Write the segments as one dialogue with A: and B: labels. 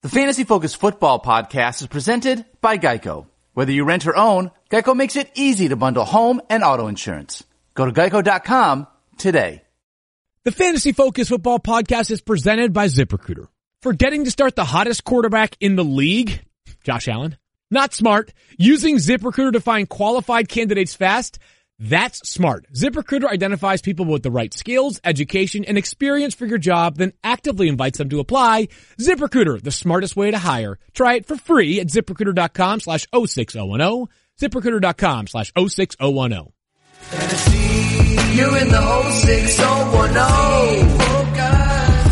A: The Fantasy Focus Football Podcast is presented by Geico. Whether you rent or own, Geico makes it easy to bundle home and auto insurance. Go to geico.com today.
B: The Fantasy Focus Football Podcast is presented by ZipRecruiter. Forgetting to start the hottest quarterback in the league, Josh Allen? Not smart. Using ZipRecruiter to find qualified candidates fast? That's smart. ZipRecruiter identifies people with the right skills, education, and experience for your job, then actively invites them to apply. ZipRecruiter, the smartest way to hire. Try it for free at ZipRecruiter.com/06010. ZipRecruiter.com/06010.
C: Fantasy, you're in the 06010. Focus.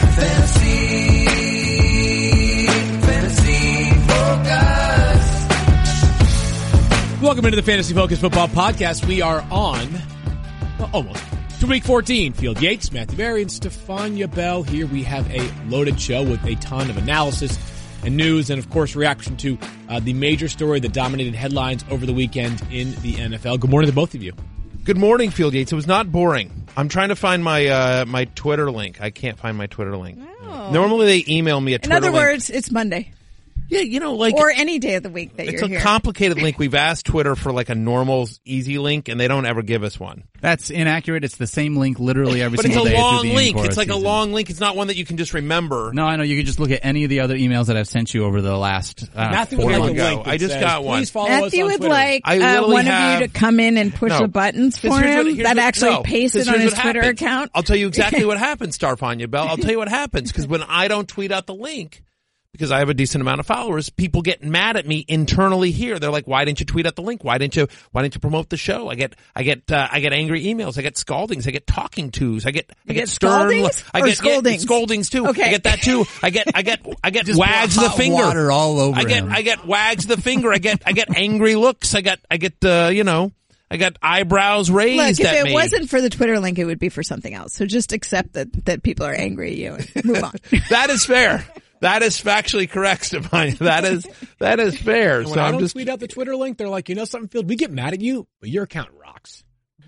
C: Fantasy Focus.
B: Welcome into the Fantasy Focus Football Podcast. We are on, almost, to week 14. Field Yates, Matthew Berry, and Stefania Bell. Here we have a loaded show with a ton of analysis and news and, of course, reaction to the major story that dominated headlines over the weekend in the NFL. Good morning to both of you.
D: Good morning, Field Yates. It was not boring. I'm trying to find my my Twitter link. I can't find my Twitter link.
E: Oh.
D: Normally they email me a Twitter link.
E: In other words, it's Monday.
D: Yeah, you know, like,
E: or any day of the week that
D: it's
E: you're
D: a
E: here.
D: complicated link. We've asked Twitter for like a normal, easy link, and they don't ever give us one.
F: That's inaccurate. It's the same link literally every
D: But it's
F: single
D: a
F: day.
D: long
F: through the
D: link.
F: Encore
D: It's like a
F: season.
D: long link. It's not one that you can just remember.
F: No, I know. You can just look at any of the other emails that I've sent you over the last
B: Matthew would
F: 4
B: like
F: months.
B: a link that
D: I just
B: says,
D: got one.
B: Please follow
E: Matthew
B: us on
E: would
B: Twitter.
E: like
D: I literally
E: one
D: have-
E: of you to come in and push
D: No.
E: the buttons for
D: Because here's
E: him
D: what-
E: that actually
D: no,
E: paste it
D: because
E: on
D: here's
E: his
D: what
E: Twitter
D: happens.
E: account.
D: I'll tell you exactly what happens, Starfania Bell. I'll tell you what happens, because when I don't tweet out the link, because I have a decent amount of followers, people get mad at me internally here. They're like, "Why didn't you tweet out the link? Why didn't you promote the show?" I get angry emails. I get scaldings. I get talking tos. I get stern.
E: scaldings
D: I
E: or
D: get
E: scoldings?
D: scoldings too.
E: Okay.
D: I get that too. I get
F: Just
D: wags
F: pour
D: the
F: hot
D: finger.
F: water all over him.
D: I get wags the finger. I get angry looks. I get I got eyebrows raised
E: Look, if
D: at
E: it
D: me.
E: wasn't for the Twitter link, it would be for something else. So just accept that people are angry at you and move on.
D: That is fair. That is factually correct, Stefania. That is fair.
B: And when
D: So
B: I
D: I'm
B: don't
D: just
B: tweet out the Twitter link, they're like, you know something, Field? We get mad at you, but your account rocks.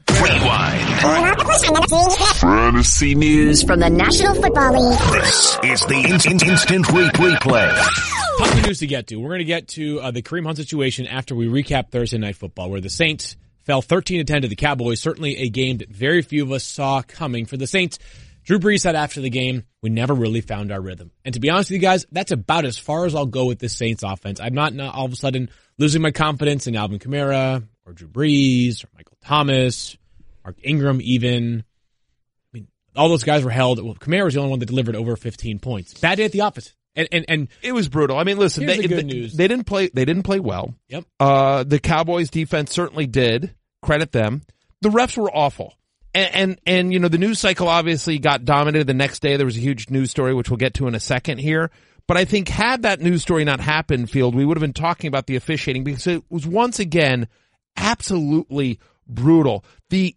G: Fantasy news
H: From the National Football League.
G: This is the instant replay.
B: Tons of news to get to. We're going to get to the Kareem Hunt situation after we recap Thursday Night Football, where the Saints fell 13-10 to the Cowboys. Certainly a game that very few of us saw coming for the Saints. Drew Brees said after the game, we never really found our rhythm. And to be honest with you guys, that's about as far as I'll go with this Saints offense. I'm not all of a sudden losing my confidence in Alvin Kamara or Drew Brees or Michael Thomas, Mark Ingram even. I mean, all those guys were held. Well, Kamara was the only one that delivered over 15 points. Bad day at the office. And
D: it was brutal. I mean, listen,
B: here's the good news.
D: They didn't play well.
B: Yep.
D: The Cowboys defense certainly did. Credit them. The refs were awful. And you know, the news cycle obviously got dominated the next day. There was a huge news story, which we'll get to in a second here. But I think had that news story not happened, Field, we would have been talking about the officiating, because it was once again absolutely brutal. The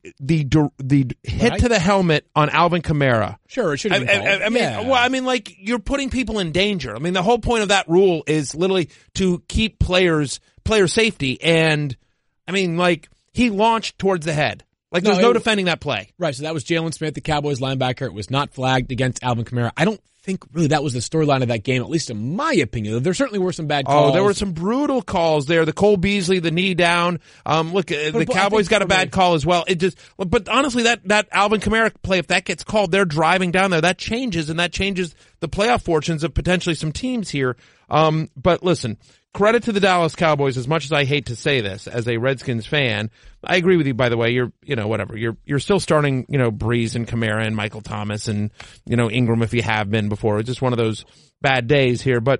D: hit to the helmet on Alvin Kamara.
B: Sure, it should have been called.
D: I mean,
B: Yeah.
D: well, I mean, like, you're putting people in danger. I mean, the whole point of that rule is literally to keep player safety. And I mean, like, he launched towards the head. Like, there's no defending that play.
B: Right, so that was Jalen Smith, the Cowboys linebacker. It was not flagged against Alvin Kamara. I don't think really that was the storyline of that game, at least in my opinion. There certainly were some bad calls.
D: Oh, there were some brutal calls there. The Cole Beasley, the knee down. Look, the Cowboys got a bad call as well. But honestly, that Alvin Kamara play, if that gets called, they're driving down there. That changes the playoff fortunes of potentially some teams here. But listen, credit to the Dallas Cowboys. As much as I hate to say this as a Redskins fan, I agree with you, by the way. You're still starting, Breeze and Kamara and Michael Thomas and, Ingram if you have been before. It's just one of those bad days here. But,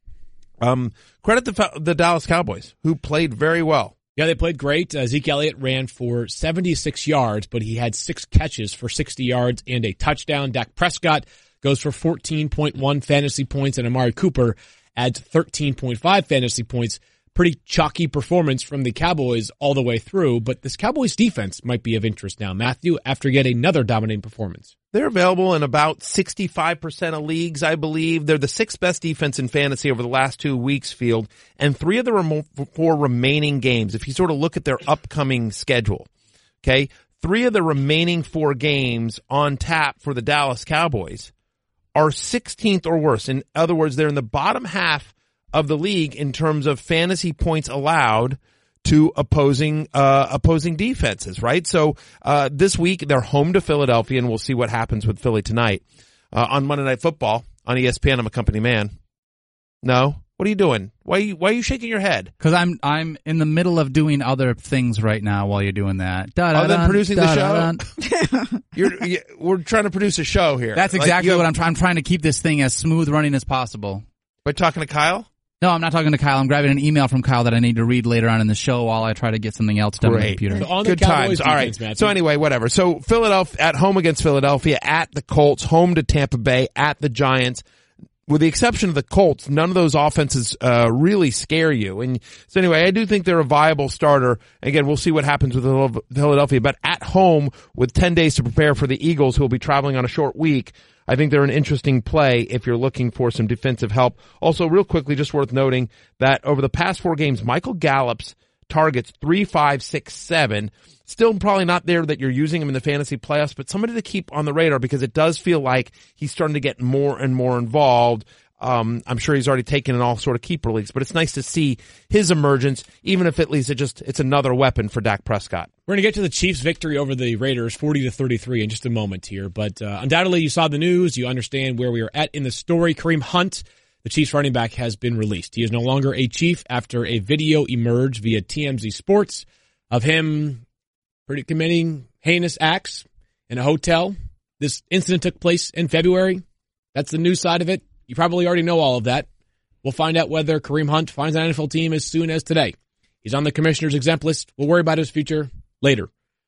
D: credit the Dallas Cowboys, who played very well.
B: Yeah, they played great. Zeke Elliott ran for 76 yards, but he had 6 catches for 60 yards and a touchdown. Dak Prescott goes for 14.1 fantasy points, and Amari Cooper adds 13.5 fantasy points. Pretty chalky performance from the Cowboys all the way through, but this Cowboys defense might be of interest now, Matthew, after yet another dominating performance.
D: They're available in about 65% of leagues, I believe. They're the 6th best defense in fantasy over the last 2 weeks, Field, and 3 of the 4 remaining games, if you sort of look at their upcoming schedule, okay, 3 of the remaining 4 games on tap for the Dallas Cowboys are 16th or worse. In other words, they're in the bottom half of the league in terms of fantasy points allowed to opposing defenses, right? So, this week they're home to Philadelphia, and we'll see what happens with Philly tonight. On Monday Night Football on ESPN, I'm a company man. No? What are you doing? Why are you shaking your head?
F: Because I'm in the middle of doing other things right now while you're doing that.
D: Other than producing the show? We're trying to produce a show here.
F: That's exactly what I'm trying. I'm trying to keep this thing as smooth running as possible.
D: By talking to Kyle?
F: No, I'm not talking to Kyle. I'm grabbing an email from Kyle that I need to read later on in the show while I try to get something else done on the computer.
B: So on
D: Good
B: the Cowboys
D: times. All right.
B: defense, Matthew.
D: So anyway, whatever. So Philadelphia at home against Philadelphia, at the Colts, home to Tampa Bay, at the Giants. With the exception of the Colts, none of those offenses really scare you. And so anyway, I do think they're a viable starter. Again, we'll see what happens with Philadelphia. But at home, with 10 days to prepare for the Eagles, who will be traveling on a short week, I think they're an interesting play if you're looking for some defensive help. Also, real quickly, just worth noting that over the past 4 games, Michael Gallup's targets 3, 5, 6, 7. Still probably not there that you're using him in the fantasy playoffs, but somebody to keep on the radar because it does feel like he's starting to get more and more involved. I'm sure he's already taken in all sort of keeper leagues, but it's nice to see his emergence, even if at least it's another weapon for Dak Prescott.
B: We're going to get to the Chiefs' victory over the Raiders, 40-33, in just a moment here. But undoubtedly, you saw the news. You understand where we are at in the story. Kareem Hunt, the Chiefs running back, has been released. He is no longer a Chief after a video emerged via TMZ Sports of him committing heinous acts in a hotel. This incident took place in February. That's the news side of it. You probably already know all of that. We'll find out whether Kareem Hunt finds an NFL team as soon as today. He's on the commissioner's exempt list. We'll worry about his future later.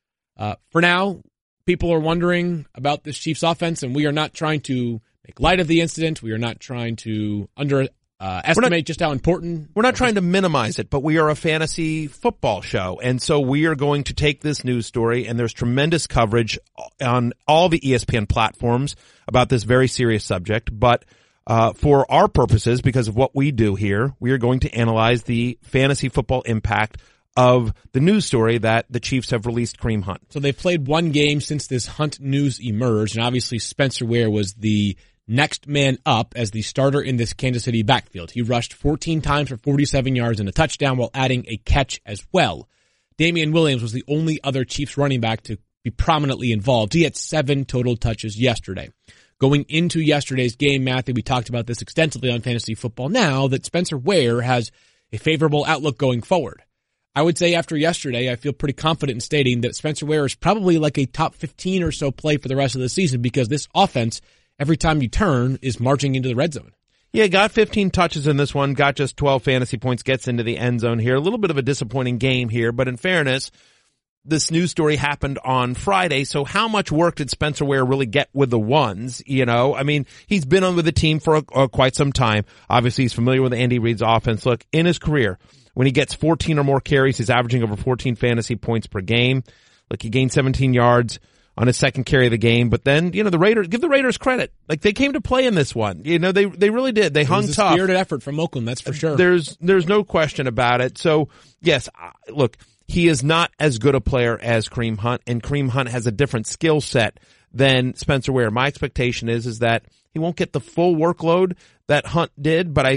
B: For now, people are wondering about this Chiefs offense, and we are not trying to make light of the incident. We are not trying to estimate just how important.
D: We're not trying to minimize it, but we are a fantasy football show. And so we are going to take this news story, and there's tremendous coverage on all the ESPN platforms about this very serious subject. But for our purposes, because of what we do here, we are going to analyze the fantasy football impact of the news story that the Chiefs have released Kareem Hunt.
B: So they've played one game since this Hunt news emerged, and obviously Spencer Ware was the next man up as the starter in this Kansas City backfield. He rushed 14 times for 47 yards and a touchdown while adding a catch as well. Damian Williams was the only other Chiefs running back to be prominently involved. He had 7 total touches yesterday. Going into yesterday's game, Matthew, we talked about this extensively on Fantasy Football Now, that Spencer Ware has a favorable outlook going forward. I would say after yesterday, I feel pretty confident in stating that Spencer Ware is probably like a top 15 or so play for the rest of the season because this offense, every time you turn, is marching into the red zone.
D: Yeah, got 15 touches in this one, got just 12 fantasy points, gets into the end zone here. A little bit of a disappointing game here, but in fairness, this news story happened on Friday, so how much work did Spencer Ware really get with the ones? You know, I mean, he's been on with the team for quite some time. Obviously, he's familiar with Andy Reid's offense. Look, in his career, when he gets 14 or more carries, he's averaging over 14 fantasy points per game. Look, he gained 17 yards on his second carry of the game, but then, you know, give the Raiders credit. Like, they came to play in this one. You know, they really did. They hung tough. It was a
B: spirited effort from Oakland, that's for sure.
D: There's no question about it. So, yes, look, he is not as good a player as Kareem Hunt, and Kareem Hunt has a different skill set than Spencer Ware. My expectation is that he won't get the full workload that Hunt did, but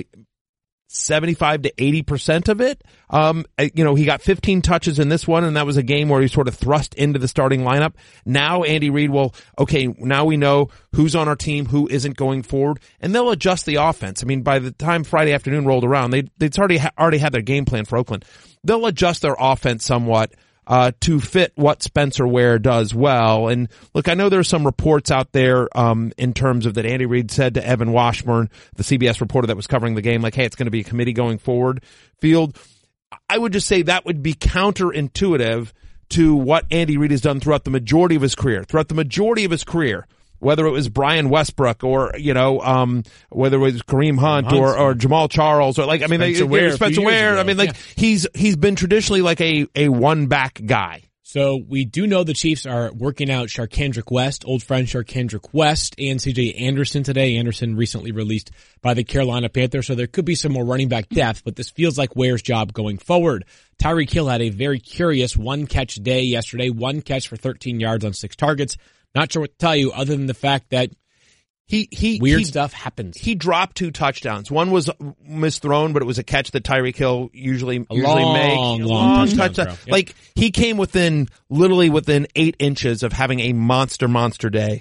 D: 75 to 80% of it. You know, he got 15 touches in this one, and that was a game where he sort of thrust into the starting lineup. Now Andy Reid now we know who's on our team, who isn't going forward, and they'll adjust the offense. I mean, by the time Friday afternoon rolled around, they'd already had their game plan for Oakland. They'll adjust their offense somewhat to fit what Spencer Ware does well. And look, I know there's some reports out there in terms of that Andy Reid said to Evan Washburn, the CBS reporter that was covering the game, like, hey, it's going to be a committee going forward field. I would just say that would be counterintuitive to what Andy Reid has done throughout the majority of his career. Whether it was Brian Westbrook or, you know, whether it was Kareem Hunt or Jamal Charles or Spencer Ware. I mean, like, he's been traditionally like a one-back guy.
B: So we do know the Chiefs are working out Charcandrick West, old friend Charcandrick West, and C.J. Anderson today. Anderson recently released by the Carolina Panthers, so there could be some more running back depth, but this feels like Ware's job going forward. Tyreek Hill had a very curious one-catch day yesterday, 1 catch for 13 yards on 6 targets. Not sure what to tell you other than the fact that Weird stuff happens.
D: He dropped 2 touchdowns. One was misthrown, but it was a catch that Tyreek Hill usually makes.
B: Long touchdown. Yep.
D: Like, he came literally within 8 inches of having a monster day.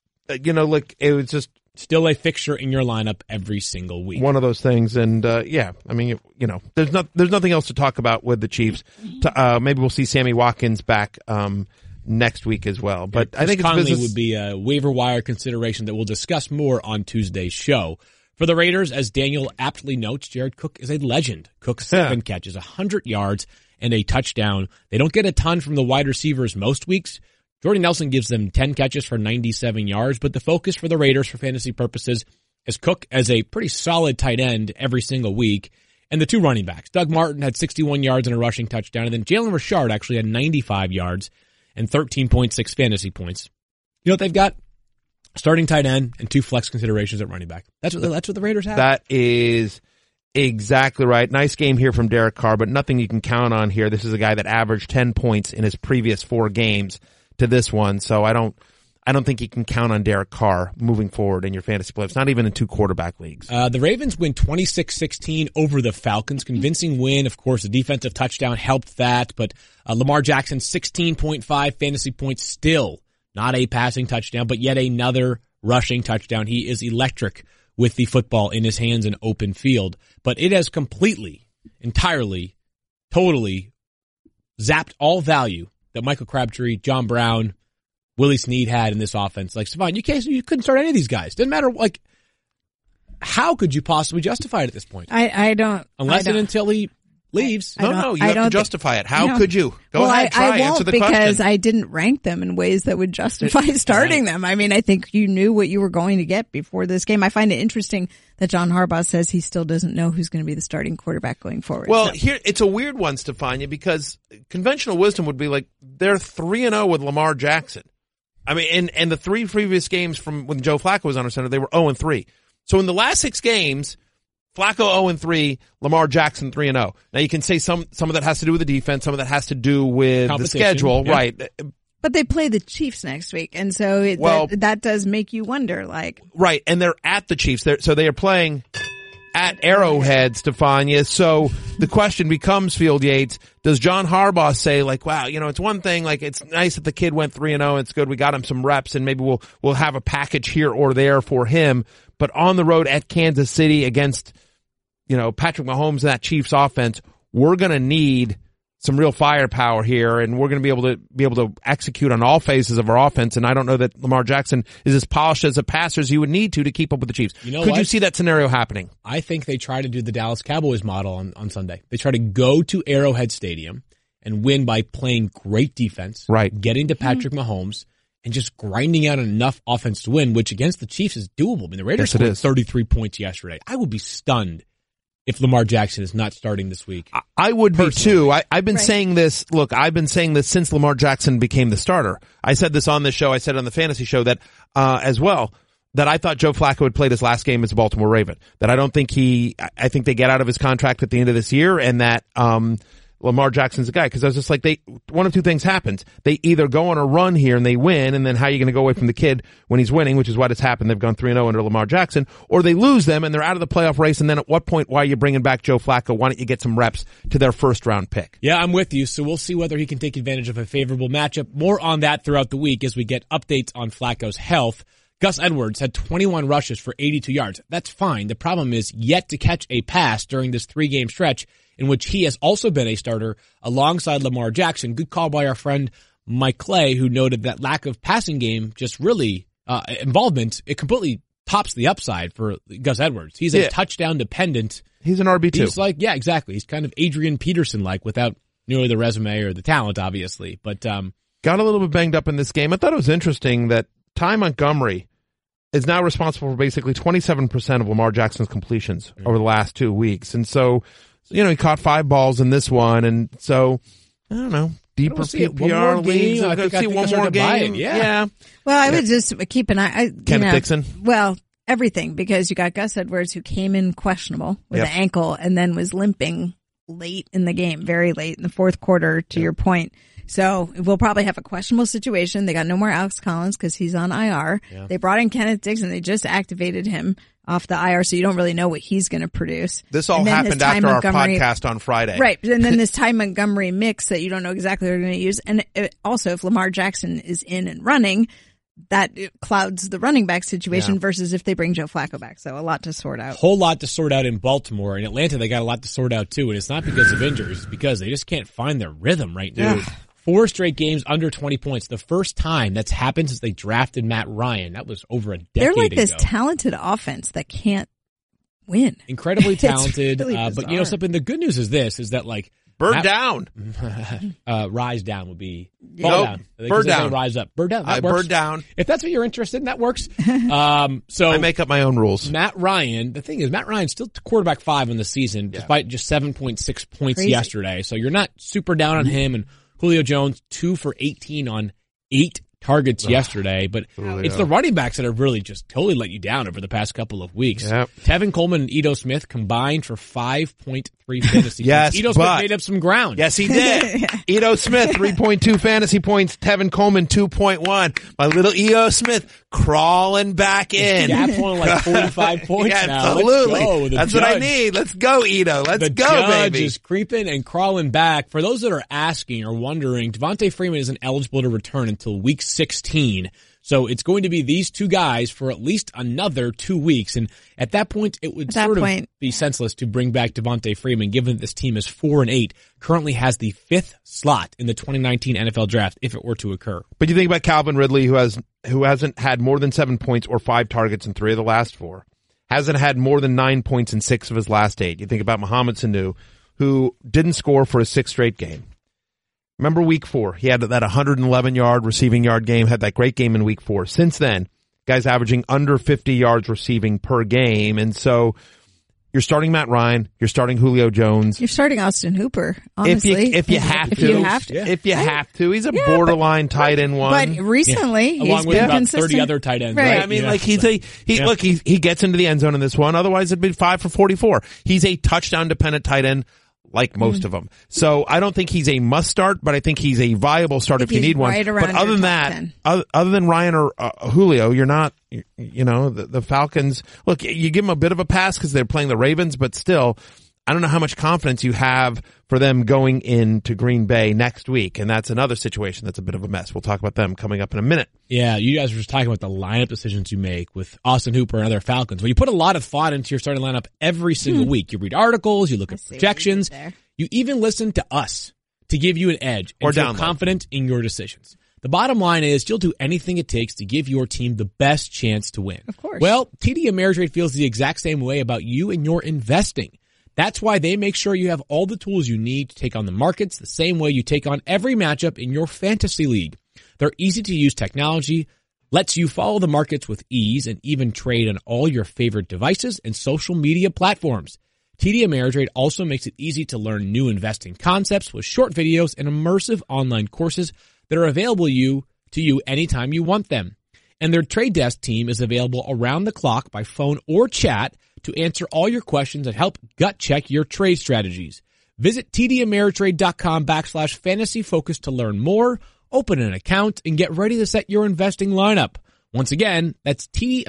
D: It was just
B: still a fixture in your lineup every single week.
D: One of those things. And, there's nothing else to talk about with the Chiefs. Maybe we'll see Sammy Watkins back, next week as well. But I think
B: Conley would be a waiver wire consideration that we'll discuss more on Tuesday's show. For the Raiders, as Daniel aptly notes, Jared Cook is a legend. Cook 7 catches, 100 yards, and a touchdown. They don't get a ton from the wide receivers most weeks. Jordy Nelson gives them 10 catches for 97 yards, but the focus for the Raiders for fantasy purposes is Cook as a pretty solid tight end every single week. And the 2 running backs. Doug Martin had 61 yards and a rushing touchdown, and then Jalen Richard actually had 95 yards and 13.6 fantasy points. You know what they've got? Starting tight end and 2 flex considerations at running back. That's what the Raiders have.
D: That is exactly right. Nice game here from Derek Carr, but nothing you can count on here. This is a guy that averaged 10 points in his previous 4 games to this one, so I don't think you can count on Derek Carr moving forward in your fantasy playoffs, not even in 2 quarterback leagues.
B: The Ravens win 26-16 over the Falcons. Convincing win. Of course, the defensive touchdown helped that, but Lamar Jackson, 16.5 fantasy points, still not a passing touchdown, but yet another rushing touchdown. He is electric with the football in his hands in open field, but it has completely, entirely, totally zapped all value that Michael Crabtree, John Brown, Willie Snead had in this offense. Like, Stefan, you couldn't start any of these guys. Didn't matter, how could you possibly justify it at this point?
E: I don't.
B: Unless and until he leaves.
D: No, you have to justify it. How could you? Go ahead, try, answer the question.
E: Because I didn't rank them in ways that would justify starting them. I mean, I think you knew what you were going to get before this game. I find it interesting that John Harbaugh says he still doesn't know who's going to be the starting quarterback going forward.
D: Well, here, it's a weird one, Stefania, because conventional wisdom would be like, they're 3-0 with Lamar Jackson. I mean, and the 3 previous games from when Joe Flacco was under center, they were 0-3. So in the last 6 games, Flacco 0-3, Lamar Jackson 3-0. Now you can say some of that has to do with the defense, some of that has to do with the schedule, right?
E: But they play the Chiefs next week, and so that does make you wonder,
D: right? And they're at the Chiefs, so they are playing at Arrowhead, Stefania. So the question becomes, Field Yates, does John Harbaugh say wow, it's one thing, it's nice that the kid went 3-0, it's good, we got him some reps, and maybe we'll have a package here or there for him, but on the road at Kansas City against, Patrick Mahomes and that Chiefs offense, we're gonna need some real firepower here, and we're going to be able to execute on all phases of our offense. And I don't know that Lamar Jackson is as polished as a passer as you would need to keep up with the Chiefs. Could you see that scenario happening?
B: I think they try to do the Dallas Cowboys model on Sunday. They try to go to Arrowhead Stadium and win by playing great defense,
D: right?
B: Getting to Patrick Mahomes and just grinding out enough offense to win, which against the Chiefs is doable. I mean, the Raiders scored 33 points yesterday. I would be stunned if Lamar Jackson is not starting this week.
D: I would be too. I've been saying this. Look, I've been saying this since Lamar Jackson became the starter. I said this on this show. I said it on the fantasy show that, as well, that I thought Joe Flacco had played his last game as a Baltimore Raven. That I think they get out of his contract at the end of this year, and that, Lamar Jackson's the guy. Cause I was just one of 2 things happens. They either go on a run here and they win, and then how are you going to go away from the kid when he's winning, which is what has happened. They've gone 3-0 under Lamar Jackson, or they lose them and they're out of the playoff race. And then at what point, why are you bringing back Joe Flacco? Why don't you get some reps to their 1st round pick?
B: Yeah, I'm with you. So we'll see whether he can take advantage of a favorable matchup. More on that throughout the week as we get updates on Flacco's health. Gus Edwards had 21 rushes for 82 yards. That's fine. The problem is yet to catch a pass during this 3-game stretch in which he has also been a starter alongside Lamar Jackson. Good call by our friend Mike Clay, who noted that lack of passing game, just really involvement, it completely tops the upside for Gus Edwards. He's a touchdown dependent.
D: He's an RB2.
B: He's exactly. He's kind of Adrian Peterson-like without nearly the resume or the talent, obviously. But
D: got a little bit banged up in this game. I thought it was interesting that Ty Montgomery is now responsible for basically 27% of Lamar Jackson's completions over the last 2 weeks. And so, he caught 5 balls in this one. And so, I don't know, deeper PPR leagues.
B: I think see one more game.
D: Yeah.
E: Well, I would just keep an eye.
D: Kenneth Dixon.
E: Well, everything, because you got Gus Edwards, who came in questionable with an ankle and then was limping late in the game, very late in the fourth quarter, to your point. So we'll probably have a questionable situation. They got no more Alex Collins because he's on IR. Yeah. They brought in Kenneth Dixon. They just activated him off the IR, so you don't really know what he's going to produce.
D: This all happened after our podcast on Friday.
E: Right. And then this Ty Montgomery mix that you don't know exactly what they're going to use. And also, if Lamar Jackson is in and running, that clouds the running back situation versus if they bring Joe Flacco back. So a lot to sort out.
B: Whole lot to sort out in Baltimore. In Atlanta, they got a lot to sort out too. And it's not because of injuries. It's because they just can't find their rhythm right now. 4 straight games under 20 points. The first time that's happened since they drafted Matt Ryan. That was over a decade ago.
E: They're like this talented offense that can't win.
B: Incredibly talented.
E: Really
B: but you know something, the good news is this, is that like,
D: Bird down.
B: Rise down would be
D: fall
B: down.
D: Bird down.
B: Rise up. Bird down. That works.
D: Bird down.
B: If that's what you're interested in, that works. So
D: I make up my own rules.
B: Matt Ryan, the thing is, Matt Ryan's still quarterback 5 in the season, despite just 7.6 points yesterday. So you're not super down on him. And Julio Jones, 2 for 18 on 8 targets yesterday, but it's the running backs that have really just totally let you down over the past couple of weeks.
D: Yep.
B: Tevin Coleman and Ito Smith combined for 5.3 fantasy points. Ito Smith made up some ground.
D: Yes, he did. Ito Smith, 3.2 fantasy points. Tevin Coleman, 2.1. My little Ito Smith crawling back in.
B: Gap's only like 45 points now.
D: Absolutely. That's what I need. Let's go, Ito. Let's go, baby.
B: The judge is creeping and crawling back. For those that are asking or wondering, Devontae Freeman isn't eligible to return until week 16. So it's going to be these two guys for at least another 2 weeks. And at that point, it would sort of be senseless to bring back Devontae Freeman, given that this team is 4-8, currently has the 5th slot in the 2019 NFL draft if it were to occur.
D: But you think about Calvin Ridley, who hasn't had more than 7 points or 5 targets in 3 of the last 4, hasn't had more than 9 points in 6 of his last 8. You think about Mohamed Sanu, who didn't score for a 6th straight game. Remember week 4, he had that 111-yard receiving yard game, had that great game in week 4. Since then, guys averaging under 50 yards receiving per game. And so you're starting Matt Ryan, you're starting Julio Jones.
E: You're starting Austin Hooper, honestly.
D: If you have to. He's a borderline tight end one.
E: But recently, he's
B: along with
E: been
B: about
E: consistent.
B: 30 other tight ends.
E: Right.
B: Right?
D: I mean, look, he gets into the end zone in this one. Otherwise, it'd be 5 for 44. He's a touchdown-dependent tight end, like most of them. So I don't think he's a must start, but I think he's a viable start if you need one. But other than that, other than Ryan or Julio, you're not, the Falcons, look, you give them a bit of a pass because they're playing the Ravens, but still, I don't know how much confidence you have for them going into Green Bay next week. And that's another situation that's a bit of a mess. We'll talk about them coming up in a minute.
B: Yeah, you guys were just talking about the lineup decisions you make with Austin Hooper and other Falcons. Well, you put a lot of thought into your starting lineup every single week. You read articles, you look at projections, you even listen to us to give you an edge and feel confident in your decisions. The bottom line is you'll do anything it takes to give your team the best chance to win.
E: Of course.
B: Well, TD Ameritrade feels the exact same way about you and your investing. That's why they make sure you have all the tools you need to take on the markets the same way you take on every matchup in your fantasy league. Their easy-to-use technology lets you follow the markets with ease and even trade on all your favorite devices and social media platforms. TD Ameritrade also makes it easy to learn new investing concepts with short videos and immersive online courses that are available to you anytime you want them. And their trade desk team is available around the clock by phone or chat to answer all your questions and help gut check your trade strategies. Visit tdameritrade.com/fantasyfocus to learn more, open an account, and get ready to set your investing lineup. Once again, that's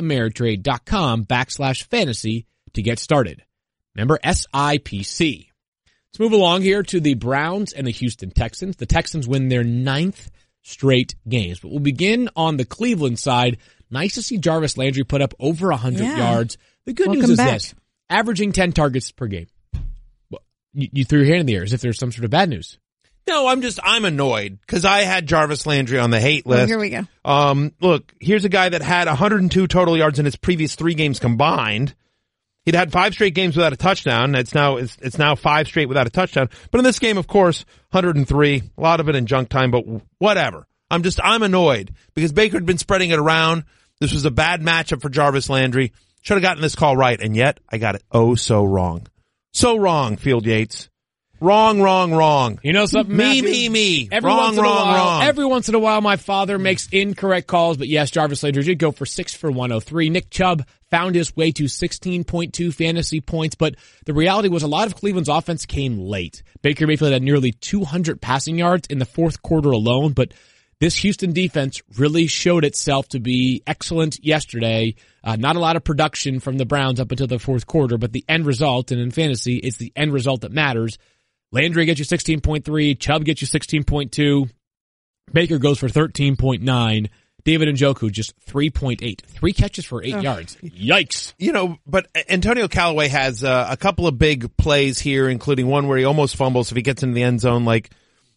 B: tdameritrade.com/fantasy to get started. Remember SIPC. Let's move along here to the Browns and the Houston Texans. The Texans win their 9th straight games, but we'll begin on the Cleveland side. Nice to see Jarvis Landry put up over 100 yards. The good news is this, averaging 10 targets per game. Well, you threw your hand in the air as if there's some sort of bad news.
D: No, I'm annoyed because I had Jarvis Landry on the hate list.
E: Here we go.
D: Look, here's a guy that had 102 total yards in his previous 3 games combined. He'd had 5 straight games without a touchdown. It's now 5 straight without a touchdown. But in this game, of course, 103, a lot of it in junk time, but whatever. I'm annoyed because Baker had been spreading it around. This was a bad matchup for Jarvis Landry. Should have gotten this call right, and yet I got it so wrong. So wrong, Field Yates. Wrong.
B: You know something, Matthew?
D: Me.
B: Every once in a while, my father makes incorrect calls, but yes, Jarvis Landry did go for 6 for 103. Nick Chubb found his way to 16.2 fantasy points, but the reality was a lot of Cleveland's offense came late. Baker Mayfield had nearly 200 passing yards in the fourth quarter alone, but this Houston defense really showed itself to be excellent yesterday. Not a lot of production from the Browns up until the fourth quarter, but the end result, and in fantasy, it's the end result that matters. Landry gets you 16.3. Chubb gets you 16.2. Baker goes for 13.9. David Njoku just 3.8. 3 catches for 8 yards. Yikes.
D: You know, but Antonio Callaway has a couple of big plays here, including one where he almost fumbles if he gets into the end zone. I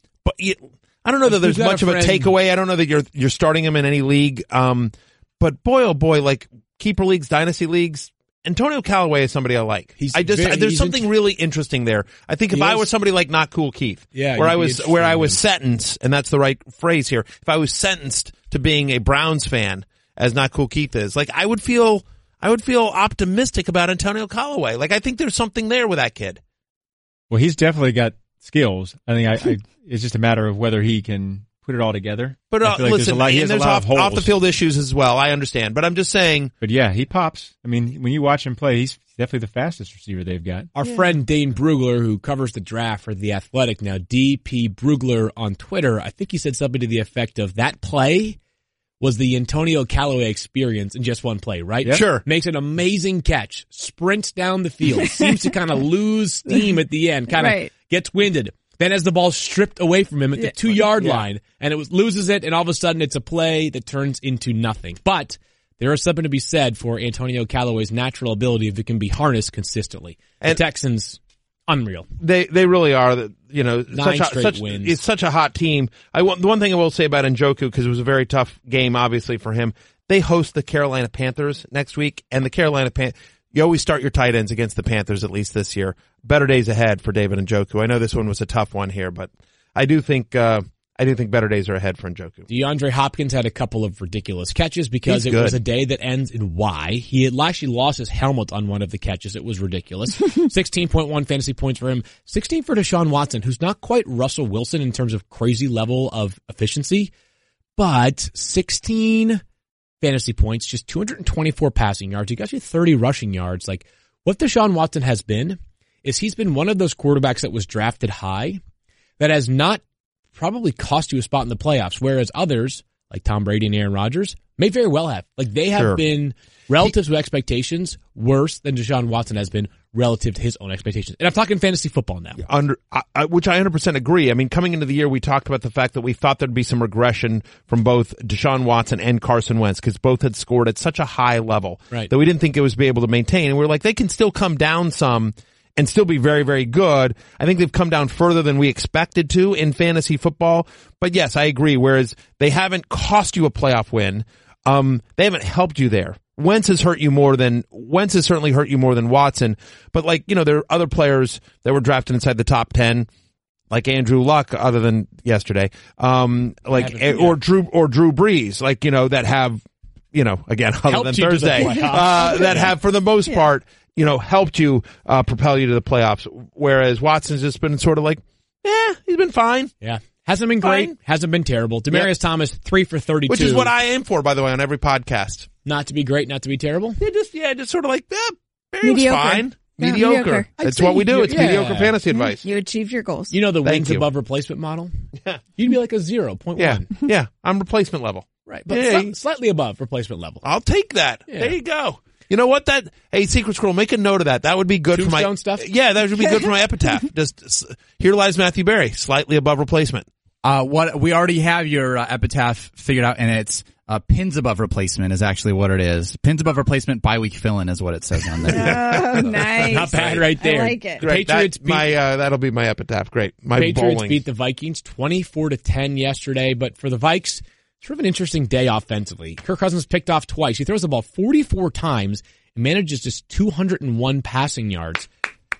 D: don't know that there's much of a takeaway. I don't know that you're starting him in any league. But boy, oh boy, like keeper leagues, dynasty leagues, Antonio Callaway is somebody I like. There's something really interesting there. I think if I were somebody like Not Cool Keith, where I was sentenced, and that's the right phrase here, if I was sentenced to being a Browns fan, as Not Cool Keith is, like I would feel optimistic about Antonio Callaway. Like I think there's something there with that kid.
H: Well, he's definitely got skills. I think it's just a matter of whether he can put it all together.
D: But listen, there's off the field issues as well. I understand, but I'm just saying.
H: But yeah, he pops. I mean, when you watch him play, he's definitely the fastest receiver they've got.
B: Our friend Dane Brugler, who covers the draft for The Athletic now, DP Brugler on Twitter, I think he said something to the effect of that play was the Antonio Callaway experience in just one play, right?
D: Yep. Sure.
B: Makes an amazing catch, sprints down the field, seems to kind of lose steam at the end, kind of gets winded. Then as the ball's stripped away from him at the 2-yard line, and loses it, and all of a sudden it's a play that turns into nothing. But there is something to be said for Antonio Callaway's natural ability if it can be harnessed consistently. And the Texans, unreal.
D: They really are. You know,
B: 9 straight wins.
D: It's such a hot team. The one thing I will say about Njoku, because it was a very tough game, obviously for him. They host the Carolina Panthers next week, and the Carolina Panthers. You always start your tight ends against the Panthers, at least this year. Better days ahead for David Njoku. I know this one was a tough one here, but I do think better days are ahead for Njoku.
B: DeAndre Hopkins had a couple of ridiculous catches because it was a day that ends in Y. He had actually lost his helmet on one of the catches. It was ridiculous. 16.1 fantasy points for him. 16 for Deshaun Watson, who's not quite Russell Wilson in terms of crazy level of efficiency, but 16 fantasy points, just 224 passing yards. He got you 30 rushing yards. Like, what Deshaun Watson has been is he's been one of those quarterbacks that was drafted high that has not probably cost you a spot in the playoffs, whereas others, like Tom Brady and Aaron Rodgers, may very well have. Like, they have been, relative to expectations, worse than Deshaun Watson has been relative to his own expectations. And I'm talking fantasy football now.
D: Which I 100% agree. I mean, coming into the year, we talked about the fact that we thought there'd be some regression from both Deshaun Watson and Carson Wentz because both had scored at such a high level that we didn't think it was be able to maintain. And we were like, they can still come down some and still be very, very good. I think they've come down further than we expected to in fantasy football. But yes, I agree. Whereas they haven't cost you a playoff win, they haven't helped you there. Wentz has certainly hurt you more than Watson. But there are other players that were drafted inside the top 10, like Andrew Luck, other than yesterday, or Drew Brees, that have, again, other than Thursday, that have for the most part, helped you, propel you to the playoffs. Whereas Watson's just been sort of like, he's been fine.
B: Yeah. Hasn't been great. Hasn't been terrible. Demaryius Thomas, 3 for 32.
D: Which is what I aim for, by the way, on every podcast.
B: Not to be great, not to be terrible?
D: Just sort of like, Barry was fine.
E: Yeah,
D: mediocre. That's what we do. It's mediocre fantasy advice.
E: You achieved your goals.
B: You know the wins above replacement model?
D: Yeah.
B: You'd be like a 0.1.
D: Yeah. I'm replacement level.
B: Right. But slightly above replacement level.
D: I'll take that. Yeah. There you go. You know what? Hey, Secret Squirrel, make a note of that. That would be good for my
B: stuff.
D: Yeah, that would be good for my epitaph. Just here lies Matthew Berry, slightly above replacement.
F: We already have your epitaph figured out, and it's pins above replacement is actually what it is. Pins above replacement bye-week fill-in is what it says on there.
E: Oh, nice.
B: Not bad right there.
E: I like it.
D: Great. That'll be my epitaph. Great. My
B: Patriots
D: bowling.
B: beat the Vikings 24-10 yesterday, but for the Vikes, sort of an interesting day offensively. Kirk Cousins picked off twice. He throws the ball 44 times and manages just 201 passing yards.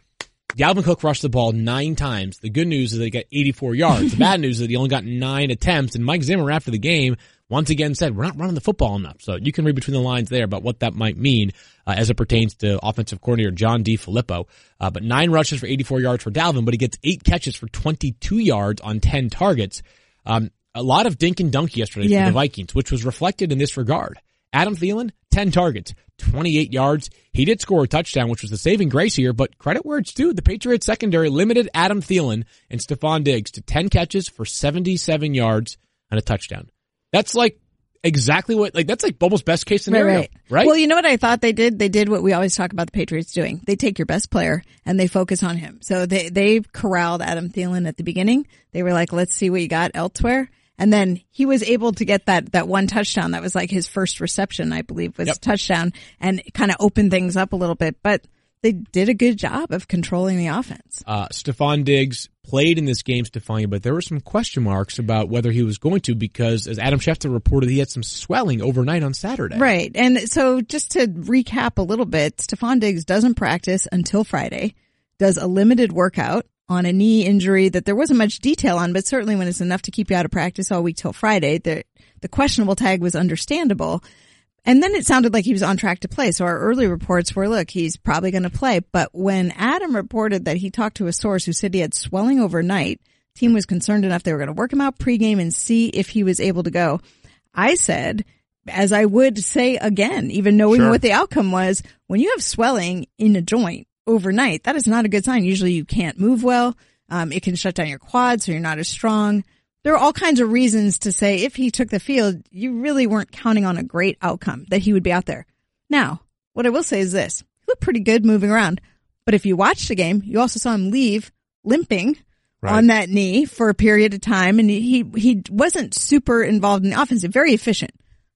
B: Dalvin Cook rushed the ball 9 times. The good news is they got 84 yards. The bad news is that he only got 9 attempts. And Mike Zimmer, after the game, once again said, we're not running the football enough. So you can read between the lines there about what that might mean as it pertains to offensive coordinator John DeFilippo. But 9 rushes for 84 yards for Dalvin, but he gets 8 catches for 22 yards on 10 targets. A lot of dink and dunk yesterday for the Vikings, which was reflected in this regard. Adam Thielen, 10 targets, 28 yards. He did score a touchdown, which was the saving grace here, but credit where it's due. The Patriots secondary limited Adam Thielen and Stephon Diggs to 10 catches for 77 yards and a touchdown. That's like exactly that's like almost best case scenario, right?
E: Well, you know what I thought they did? They did what we always talk about the Patriots doing. They take your best player and they focus on him. So they corralled Adam Thielen at the beginning. They were like, let's see what you got elsewhere. And then he was able to get that one touchdown. That was like his first reception, I believe, was a touchdown, and kind of opened things up a little bit. But they did a good job of controlling the offense.
B: Stephon Diggs played in this game, Stephania, but there were some question marks about whether he was going to, because as Adam Schefter reported, he had some swelling overnight on Saturday.
E: Right. And so just to recap a little bit, Stephon Diggs doesn't practice until Friday, does a limited workout on a knee injury that there wasn't much detail on, but certainly when it's enough to keep you out of practice all week till Friday, the questionable tag was understandable. And then it sounded like he was on track to play. So our early reports were, look, he's probably going to play. But when Adam reported that he talked to a source who said he had swelling overnight, team was concerned enough they were going to work him out pregame and see if he was able to go. I said, as I would say again, even knowing what the outcome was, when you have swelling in a joint overnight, that is not a good sign. Usually you can't move well. It can shut down your quads, so you're not as strong. There are all kinds of reasons to say if he took the field, you really weren't counting on a great outcome that he would be out there. Now, what I will say is this. He looked pretty good moving around. But if you watched the game, you also saw him leave limping on that knee for a period of time. And he wasn't super involved in the offense. Very efficient.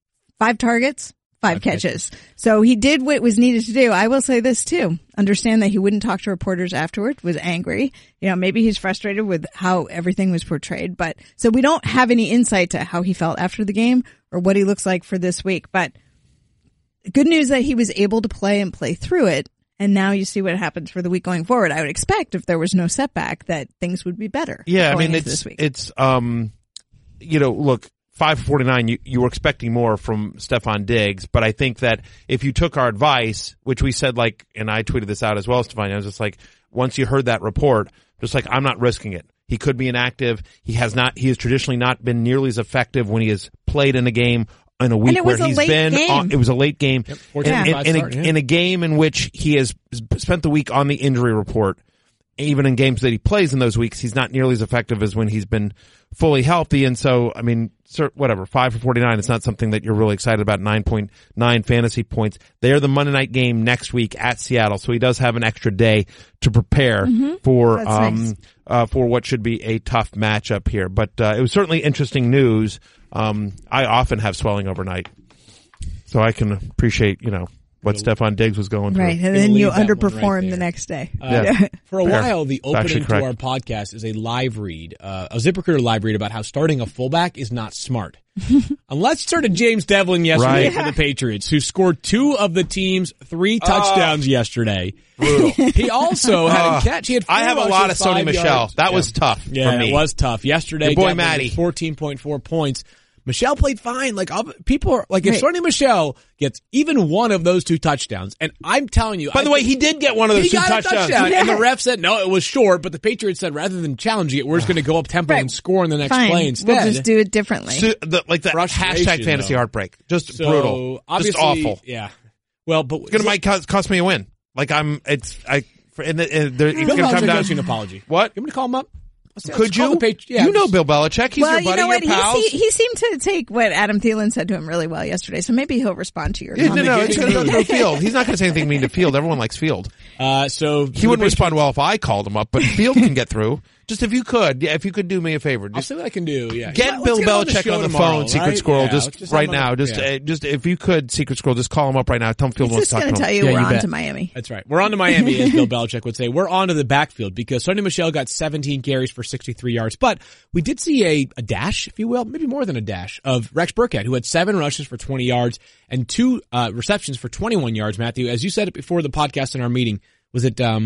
E: 5 targets. 5 catches. So he did what was needed to do. I will say this too. Understand that he wouldn't talk to reporters afterward, was angry. You know, maybe he's frustrated with how everything was portrayed, but so we don't have any insight to how he felt after the game or what he looks like for this week. But good news that he was able to play and play through it. And now you see what happens for the week going forward. I would expect if there was no setback that things would be better.
D: Yeah. I mean, look, 549, you were expecting more from Stephon Diggs, but I think that if you took our advice, which we said and I tweeted this out as well, Stephon, I was just like, once you heard that report, just like, I'm not risking it. He could be inactive. He has traditionally not been nearly as effective when he has played in a game in a week where he's been on, it was a late game. In a game in which he has spent the week on the injury report. Even in games that he plays in those weeks, he's not nearly as effective as when he's been fully healthy. And so, I mean, whatever, 5 for 49, it's not something that you're really excited about. 9.9 fantasy points. They're the Monday night game next week at Seattle. So he does have an extra day to prepare for what should be a tough matchup here. But, it was certainly interesting news. I often have swelling overnight, so I can appreciate, what Stephon Diggs was going through.
E: Right, and then you underperform the next day.
B: For a while, the opening to our podcast is a live read, a ZipRecruiter live read about how starting a fullback is not smart. And let's turn to James Devlin yesterday for the Patriots, who scored 2 of the team's 3 touchdowns yesterday.
D: Brutal.
B: He also had a catch. He had 4
D: I have a lot of Sony Michel. That was tough for me.
B: It was tough. Yesterday,
D: your boy Matty.
B: 14.4 points. Michelle played fine. People are like, if Sony Michel gets even one of those 2 touchdowns, and I'm telling you.
D: By the way, he did get one of those 2 touchdowns.
B: And the ref said, no, it was short, but the Patriots said, rather than challenging it, we're just going to go up tempo and score in the next play instead.
E: We'll just do it differently.
D: So, the hashtag fantasy heartbreak. Just brutal. Just awful.
B: Yeah. Well, but
D: it might cost me a win. He's going to come down.
B: An apology.
D: What?
B: You want me to call him up?
D: Could you? You know Bill Belichick. He's your buddy, your pals.
E: He seemed to take what Adam Thielen said to him really well yesterday, so maybe he'll respond to your comment.
D: No, it's going to go through Field. He's not going to say anything mean to Field. Everyone likes Field.
B: So
D: he wouldn't respond well if I called him up, but Field can get through. Just if you could do me a favor.
B: I'll see what I can do, yeah.
D: Get Bill Belichick on the phone, Secret Squirrel, just right now. Just if you could, Secret Squirrel, just call him up right now. Tell him Field wants to talk to him.
E: He's just going to tell you we're on to Miami.
B: That's right. We're on to Miami, as Bill Belichick would say. We're on to the backfield because Sony Michel got 17 carries for 63 yards. But we did see a dash, if you will, maybe more than a dash, of Rex Burkhead, who had 7 rushes for 20 yards and 2 receptions for 21 yards, Matthew. As you said it before the podcast in our meeting, was it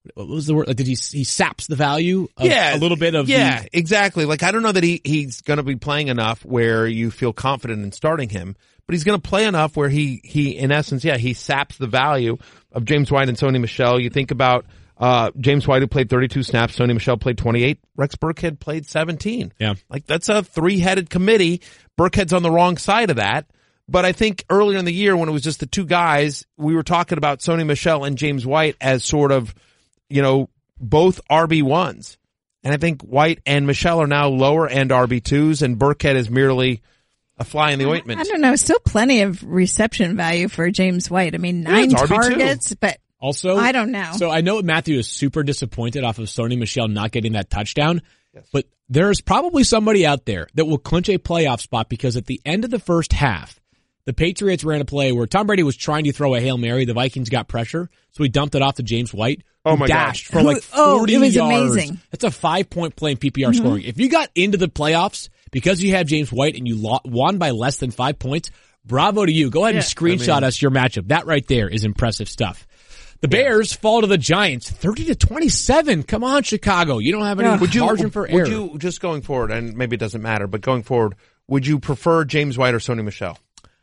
B: what was the word? Like, he saps the value of a little bit of
D: exactly. Like, I don't know that he's going to be playing enough where you feel confident in starting him, but he's going to play enough where he in essence, he saps the value of James White and Sony Michel. You think about James White, who played 32 snaps, Sony Michel played 28, Rex Burkhead played 17.
B: Yeah.
D: Like, that's a three-headed committee. Burkhead's on the wrong side of that. But I think earlier in the year when it was just the two guys, we were talking about Sony Michel and James White as sort of, both RB1s. And I think White and Michel are now lower end RB2s, and Burkhead is merely a fly in the ointment.
E: I don't know. Still plenty of reception value for James White. I mean, 9 targets, but
B: also,
E: I don't know.
B: So I know Matthew is super disappointed off of Sony Michel not getting that touchdown, but there's probably somebody out there that will clinch a playoff spot because at the end of the first half, the Patriots ran a play where Tom Brady was trying to throw a Hail Mary. The Vikings got pressure, so he dumped it off to James White, who dashed for like 40
E: it was
B: yards.
E: Amazing.
B: That's a 5-point play in PPR scoring. If you got into the playoffs because you have James White and you won by less than 5 points, bravo to you. Go ahead and screenshot us your matchup. That right there is impressive stuff. The Bears fall to the Giants 30-27. Come on, Chicago. You don't have any margin for error.
D: Would you, just going forward, and maybe it doesn't matter, but going forward, would you prefer James White or Sony Michel?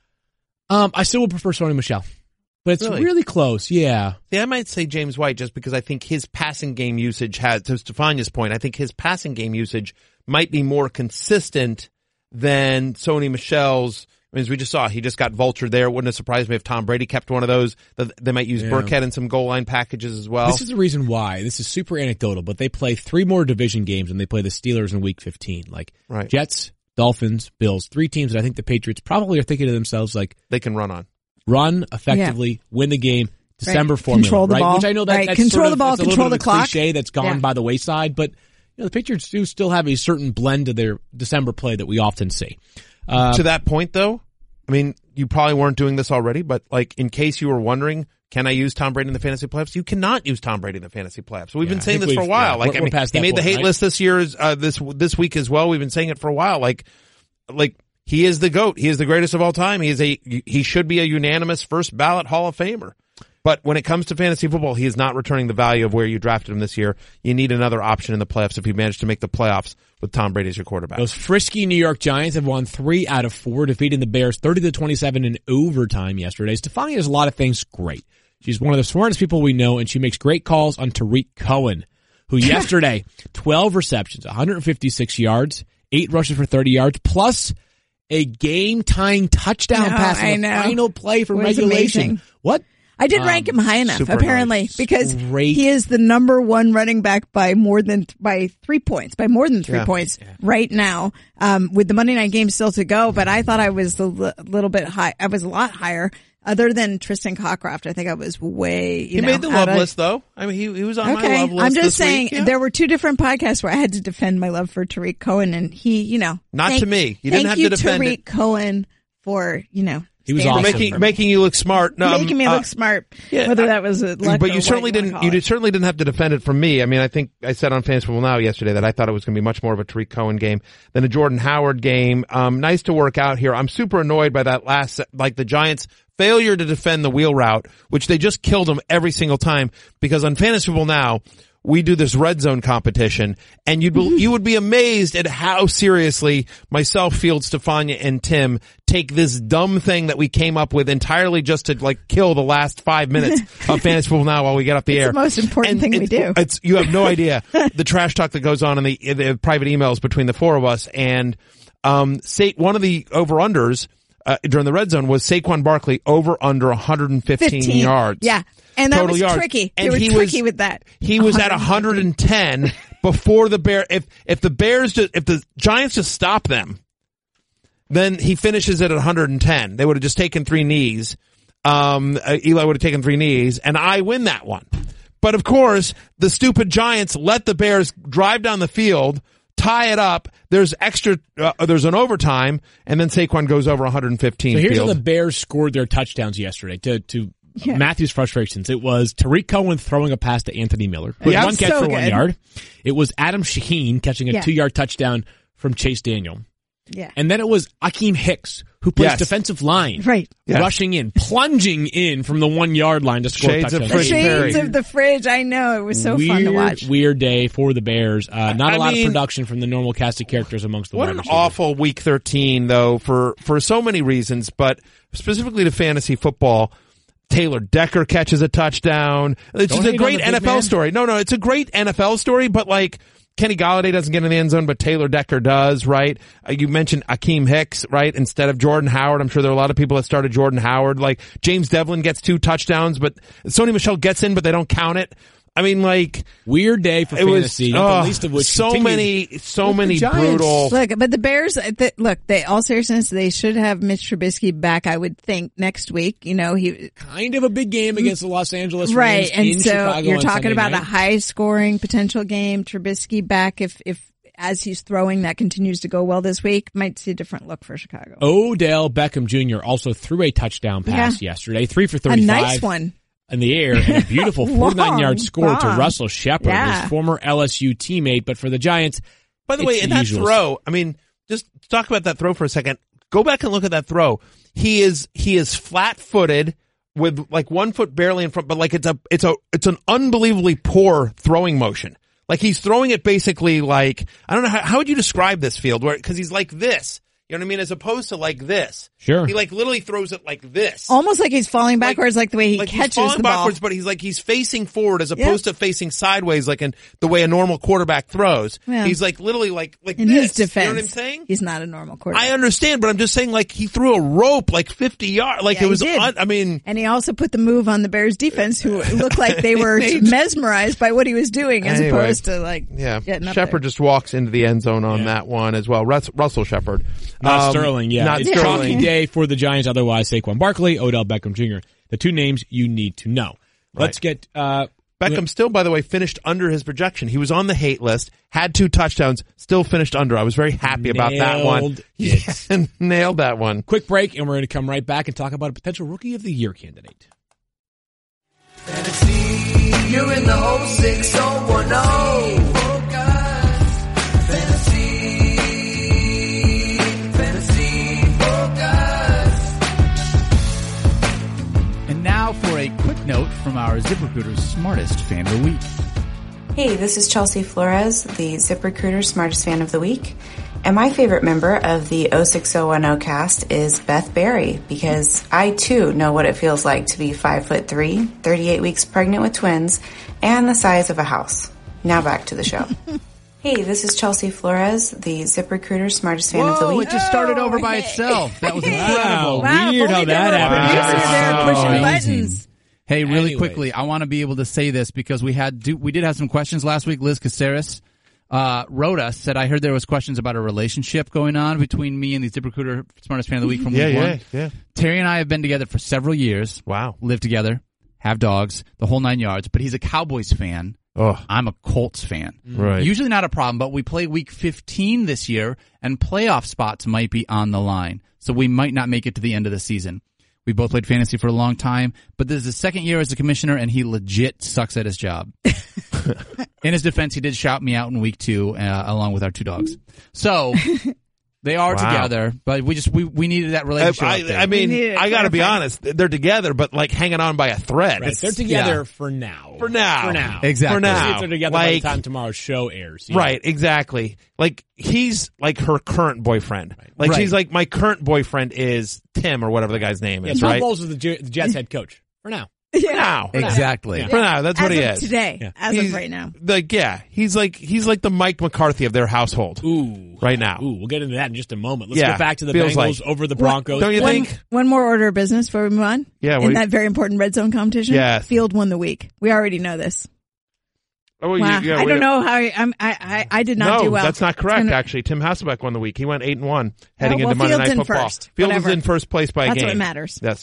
B: I still would prefer Sony Michel, but it's really close. Yeah.
D: I might say James White just because I think his passing game usage has, to Stefania's point, I think his passing game usage might be more consistent than Sony Michel's. I mean, as we just saw, he just got vultured there. It wouldn't have surprised me if Tom Brady kept one of those. They might use Burkhead in some goal line packages as well.
B: This is the reason why. This is super anecdotal, but they play 3 more division games and they play the Steelers in week 15. Like, Jets, Dolphins, Bills, 3 teams that I think the Patriots probably are thinking to themselves like,
D: they can run on.
B: Run effectively, win the game, December formula,
E: control the ball.
B: Which I know that's
E: control
B: sort of,
E: the ball,
B: it's a
E: control
B: little
E: the
B: bit of a
E: clock.
B: cliche that's gone by the wayside, but the Patriots do still have a certain blend to their December play that we often see.
D: To that point, though, I mean, you probably weren't doing this already, but like in case you were wondering, can I use Tom Brady in the fantasy playoffs? You cannot use Tom Brady in the fantasy playoffs. We've been saying this for a while. Like,
B: we're past
D: he made
B: point,
D: the hate list this year, this week as well. We've been saying it for a while. Like he is the GOAT. He is the greatest of all time. He should be a unanimous first ballot Hall of Famer. But when it comes to fantasy football, he is not returning the value of where you drafted him this year. You need another option in the playoffs if you manage to make the playoffs with Tom Brady as your quarterback.
B: Those frisky New York Giants have won 3 out of 4, defeating the Bears 30-27 in overtime yesterday. Stefania does a lot of things great. She's one of the smartest people we know, and she makes great calls on Tariq Cohen, who yesterday, 12 receptions, 156 yards, 8 rushes for 30 yards, plus a game-tying touchdown pass in the final play for regulation.
E: Amazing.
B: What?
E: I did rank him high enough, apparently,
B: nice.
E: because
B: Great.
E: he is the number 1 running back by more than 3 points right now, with the Monday night game still to go. But I thought I was a little bit high. I was a lot higher. Other than Tristan Cockcroft, I think I was way,
D: He made the love list, though. I mean, he was on my love list.
E: I'm just
D: this
E: saying,
D: week.
E: there were 2 different podcasts where I had to defend my love for Tariq Cohen, and he,
D: Not to me. You didn't have to defend
E: Tariq Cohen for,
B: He was awesome.
D: making you look smart. No,
E: making me look smart. Whether that was a luck
D: but
E: or
D: you certainly didn't. You certainly didn't have to defend it from me. I mean, I think I said on Fantasy Football Now yesterday that I thought it was going to be much more of a Tariq Cohen game than a Jordan Howard game. Nice to work out here. I'm super annoyed by that the Giants' failure to defend the wheel route, which they just killed them every single time. Because on Fantasy Football Now, we do this red zone competition, and you would be amazed at how seriously myself, Field, Stefania, and Tim take this dumb thing that we came up with entirely just to kill the last 5 minutes of Fantasy Football Now while we get off the air.
E: It's the most important thing we do.
D: You have no idea the trash talk that goes on in the private emails between the 4 of us. And one of the over-unders during the red zone was Saquon Barkley over under 115 yards.
E: Yeah. And that was
D: yards.
E: tricky.
D: And
E: they were tricky with that.
D: He was at 110 before the Bears. If the Giants just stop them, then he finishes it at 110. They would have just taken 3 knees. Eli would have taken 3 knees, and I win that one. But of course, the stupid Giants let the Bears drive down the field, tie it up. There's there's an overtime, and then Saquon goes over 115.
B: So here's how the Bears scored their touchdowns yesterday to Matthew's frustrations. It was Tariq Cohen throwing a pass to Anthony Miller. One catch for 1 yard. It was Adam Shaheen catching a 2-yard touchdown from Chase Daniel.
E: Yeah.
B: And then it was Akeem Hicks, who plays
D: Yes.
B: defensive line.
E: Right.
D: Yes.
B: Rushing in, plunging in from the 1 yard line to score
D: Shades of
B: touchdowns.
E: The
D: Fridge
E: shades
D: Perry.
E: of the fridge. I know. It was so fun to watch.
B: Weird day for the Bears. Not a lot
D: mean,
B: of production from the normal cast of characters amongst the
D: What
B: wide
D: an
B: receivers.
D: awful week 13 though for so many reasons, but specifically to fantasy football. Taylor Decker catches a touchdown. It's
B: Don't
D: just a
B: hate
D: great
B: on the big
D: NFL
B: man.
D: story. No, it's a great NFL story, but like Kenny Golladay doesn't get in the end zone, but Taylor Decker does, right? You mentioned Akeem Hicks, right? Instead of Jordan Howard. I'm sure there are a lot of people that started Jordan Howard. Like James Devlin gets 2 touchdowns, but Sony Michel gets in, but they don't count it. I mean, like,
B: Weird day for
D: it was
B: fantasy, not the least of which
D: so
B: continued-
D: many
B: Giants.
D: brutal.
E: Look, but the Bears, all seriousness, they should have Mitch Trubisky back, I would think, next week. You know, he,
B: kind of a big game against the Los Angeles
E: right.
B: Rams
E: And
B: in
E: so
B: Chicago
E: you're
B: on
E: talking
B: Sunday
E: about
B: night.
E: a high scoring potential game. Trubisky back if as he's throwing that continues to go well this week, might see a different look for Chicago.
B: Odell Beckham Jr. also threw a touchdown pass yesterday, 3 for
E: A
B: 35.
E: nice one.
B: In the air, and a beautiful 49-yard score to
E: bomb.
B: Russell Shepard,
E: Yeah.
B: his former LSU teammate. But for the Giants,
D: By the way,
B: it's
D: in
B: the
D: that
B: usuals.
D: throw, I mean, just talk about that throw for a second. Go back and look at that throw. He is flat-footed with like 1 foot barely in front, but like it's an unbelievably poor throwing motion. Like he's throwing it basically like, I don't know, how would you describe this field? Cause he's like this. You know what I mean? As opposed to like this.
B: Sure.
D: He like literally throws it like this.
E: Almost like he's falling backwards, like the way he
D: Like
E: catches
D: he's falling
E: the ball.
D: backwards, but he's facing forward as opposed to facing sideways, like in the way a normal quarterback throws.
E: Well,
D: he's like literally like
E: In
D: this.
E: his defense,
D: You know what I'm saying?
E: he's not a normal quarterback.
D: I understand, but I'm just saying, like, he threw a rope like 50 yards. Like,
E: Yeah,
D: it was,
E: he did.
D: I mean,
E: And he also put the move on the Bears defense, who looked like they were mesmerized by what he was doing, as
D: Anyway.
E: opposed to like
D: yeah.
E: getting up
D: Shepard
E: there.
D: just walks into the end zone on that one as well. Russell Shepard.
B: Not Sterling, yeah.
D: Not
B: It's
D: Sterling.
B: chalky day for the Giants. Otherwise, Saquon Barkley, Odell Beckham Jr. The 2 names you need to know. Let's get
D: Beckham still, by the way, finished under his projection. He was on the hate list, had 2 touchdowns, still finished under. I was very happy about that one.
B: Nailed it.
D: Yeah, nailed that one.
B: quick break, and we're going to come right back and talk about a potential Rookie of the Year candidate.
C: Fantasy, you're in the 06010. Fantasy focus.
F: And now for a quick note from our ZipRecruiter's Smartest Fan of the Week.
I: Hey, this is Chelsea Flores, the ZipRecruiter Smartest Fan of the Week. And my favorite member of the 06010 cast is Beth Berry, because I too know what it feels like to be 5'3", 38 weeks pregnant with twins, and the size of a house. Now back to the show. Hey, this is Chelsea Flores, the ZipRecruiter Smartest Fan of the Week.
F: It just started over by itself. That was incredible.
E: Wow,
B: Weird
E: if
B: how
E: only
B: that
E: there were a
B: happened.
E: producer there pushing
F: Amazing.
E: buttons.
F: Hey, really
B: Anyways.
F: quickly, I want to be able to say this because we did have some questions last week. Liz Caceres wrote us, said, I heard there was questions about a relationship going on between me and the ZipRecruiter Smartest Fan of the Week from week one.
D: Yeah.
F: Terry and I have been together for several years.
D: Wow.
F: Live together, have dogs, the whole 9 yards, but he's a Cowboys fan.
D: Oh,
F: I'm a Colts fan.
D: right.
F: Usually not a problem, but we play week 15 this year, and playoff spots might be on the line. So we might not make it to the end of the season. We both played fantasy for a long time, but this is his second year as a commissioner, and he legit sucks at his job. In his defense, he did shout me out in week 2, along with our 2 dogs. So they are
D: Wow.
F: together, but we needed that relationship. up there.
D: I mean,
E: We need it
D: I gotta be
E: clarified.
D: honest. They're together, but like hanging on by a thread.
B: Right,
D: It's-
B: they're together
F: yeah.
B: for now.
D: For now.
F: Exactly.
D: For
B: We'll see
D: now.
B: if they're together by the
D: Like,
B: time tomorrow's show airs. you know.
D: right, exactly. Like, he's like her current boyfriend. Like,
F: Right.
D: she's like, my current boyfriend is Tim or whatever the guy's name
B: Yeah,
D: is,
B: Tom
D: right?
B: Bowles is the Jets head coach. For now.
D: For now.
F: Exactly.
B: Yeah.
D: For now, that's what
E: As
D: he
E: of
D: is.
E: today,
B: Yeah.
E: as
D: He's-
E: of right now.
D: Like, yeah, he's like the Mike McCarthy of their household.
B: Ooh.
D: Right now.
B: Ooh, we'll get into that in just a moment. Let's
D: Yeah,
B: get back to the
D: feels
B: Bengals
D: like-
B: over the Broncos.
D: Don't you
E: One,
D: think?
E: one more order of business before we move on.
D: Yeah, what
E: In
D: do you-
E: that very important red zone competition.
D: Yes.
E: Field won the week. We already know this.
D: Oh, well,
E: Wow.
D: yeah,
E: I
D: we
E: don't know how I did not
D: no,
E: do well.
D: that's not correct.
E: It's gonna-
D: Actually, Tim Hasselbeck won the week. He went 8-1 heading
E: well,
D: into Monday
E: Fields
D: Night
E: in
D: Football.
E: first.
D: Fields
E: Whatever.
D: is in first place by a
E: That's
D: game.
E: what matters.
D: Yes.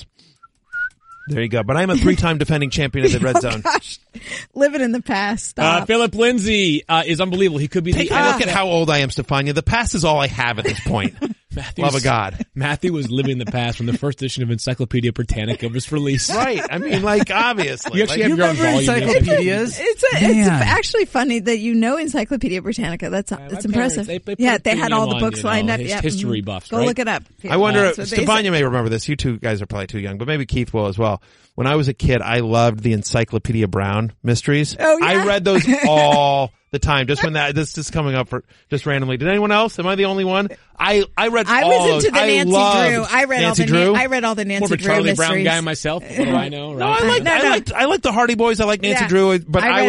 D: There you go. But I'm a 3-time defending champion of the red zone.
E: Gosh, living in the past. Stop.
B: Philip Lindsay is unbelievable. He could be
D: Take
B: the
D: a look at how old I am, Stefania. The past is all I have at this point. Love of God.
B: Matthew was living the past when the first edition of Encyclopedia Britannica was released.
D: Right. I mean, like, obviously.
B: You actually have your own volume.
F: Encyclopedias?
E: It's actually funny that you know Encyclopedia Britannica. That's impressive. They had all the books lined up.
B: History buffs,
E: Go look it up.
D: I wonder, Stefania may remember this. You two guys are probably too young, but maybe Keith will as well. When I was a kid, I loved the Encyclopedia Brown mysteries.
E: Oh, yeah.
D: I read those all the time. Just when this is coming up for just randomly. Did anyone else? Am I the only one? I read all
E: was
D: those.
E: into the Nancy Drew. I read
D: Nancy Drew.
E: I read all the Nancy
B: More of a
E: Drew
B: Charlie
E: mysteries.
B: Brown guy myself. What do I know?
D: No,
B: Right?
D: I liked the Hardy Boys. I liked Nancy Drew, but I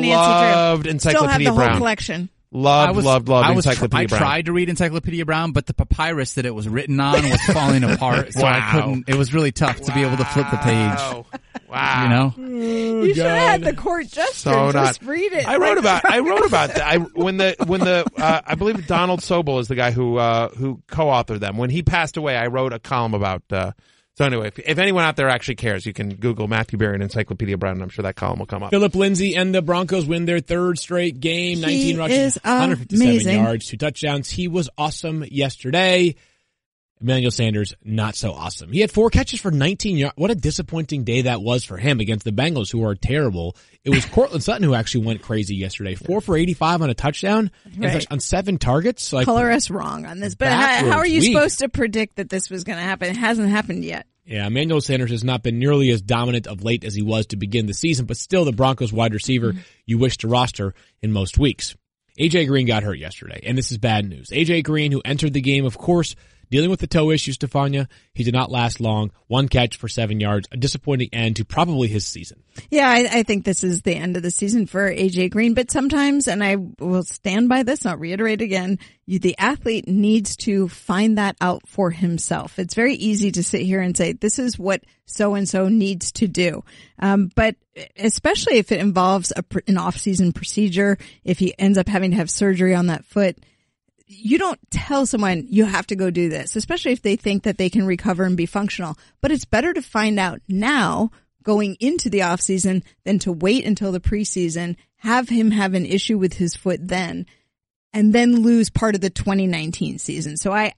D: loved Encyclopedia
E: Still have the
D: Brown.
E: whole collection.
D: Loved Encyclopedia Brown.
F: I tried to read Encyclopedia Brown, but the papyrus that it was written on was falling apart, so I couldn't. It was really tough to be able to flip the page.
D: Wow.
F: You know?
E: You should have had the court jester. Just read it.
D: I wrote about that. When the I believe Donald Sobel is the guy who co-authored them. When he passed away, I wrote a column about. So anyway, if anyone out there actually cares, you can Google Matthew Berry and Encyclopedia Brown, and I'm sure that column will come up.
B: Philip Lindsay and the Broncos win their third straight game. 19 rushes, 157 yards, 2 touchdowns. He was awesome yesterday. Emmanuel Sanders, not so awesome. He had 4 catches for 19 yards. What a disappointing day that was for him against the Bengals, who are terrible. It was Cortland Sutton who actually went crazy yesterday. 4 for 85 on a touchdown on 7 targets.
E: Color us wrong on this. But how are you supposed to predict that this was going to happen? It hasn't happened yet.
B: Yeah, Emmanuel Sanders has not been nearly as dominant of late as he was to begin the season, but still the Broncos wide receiver you wish to roster in most weeks. A.J. Green got hurt yesterday, and this is bad news. A.J. Green, who entered the game, of course, dealing with the toe issue, Stefania, he did not last long. 1 catch for 7 yards, a disappointing end to probably his season.
E: Yeah, I think this is the end of the season for A.J. Green, but sometimes, and I will stand by this, I'll reiterate again, the athlete needs to find that out for himself. It's very easy to sit here and say, this is what so-and-so needs to do. But especially if it involves an off-season procedure, if he ends up having to have surgery on that foot, you don't tell someone you have to go do this, especially if they think that they can recover and be functional. But it's better to find out now going into the off season than to wait until the preseason, have him have an issue with his foot then, and then lose part of the 2019 season. So I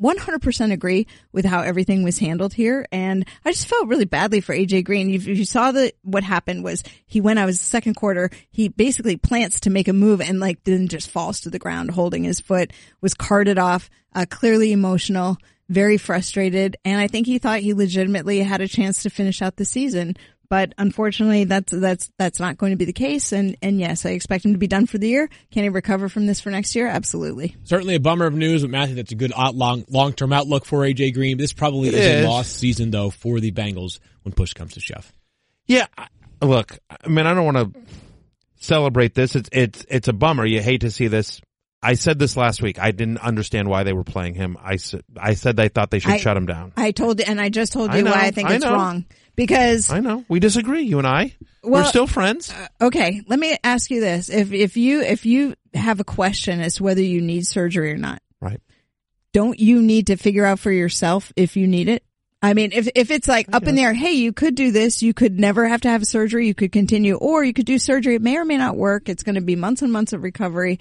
E: 100% agree with how everything was handled here. And I just felt really badly for A.J. Green. If you saw what happened was he went out his second quarter, he basically plants to make a move and then just falls to the ground holding his foot, was carted off, clearly emotional, very frustrated. And I think he thought he legitimately had a chance to finish out the season. But unfortunately, that's not going to be the case. And yes, I expect him to be done for the year. Can he recover from this for next year? Absolutely.
B: Certainly a bummer of news, but Matthew, that's a good long-term outlook for A.J. Green. This probably is a lost season, though, for the Bengals when push comes to shove.
D: Yeah, look, I mean, I don't want to celebrate this. It's a bummer. You hate to see this. I said this last week. I didn't understand why they were playing him. I said they thought they should shut him down.
E: I just told you why I think it's wrong. Because
D: I know we disagree, you and I. We're still friends.
E: Okay, let me ask you this: if you have a question as to whether you need surgery or not,
D: right?
E: Don't you need to figure out for yourself if you need it? I mean, if it's like up in the air, hey, you could do this, you could never have to have surgery, you could continue, or you could do surgery. It may or may not work. It's going to be months and months of recovery,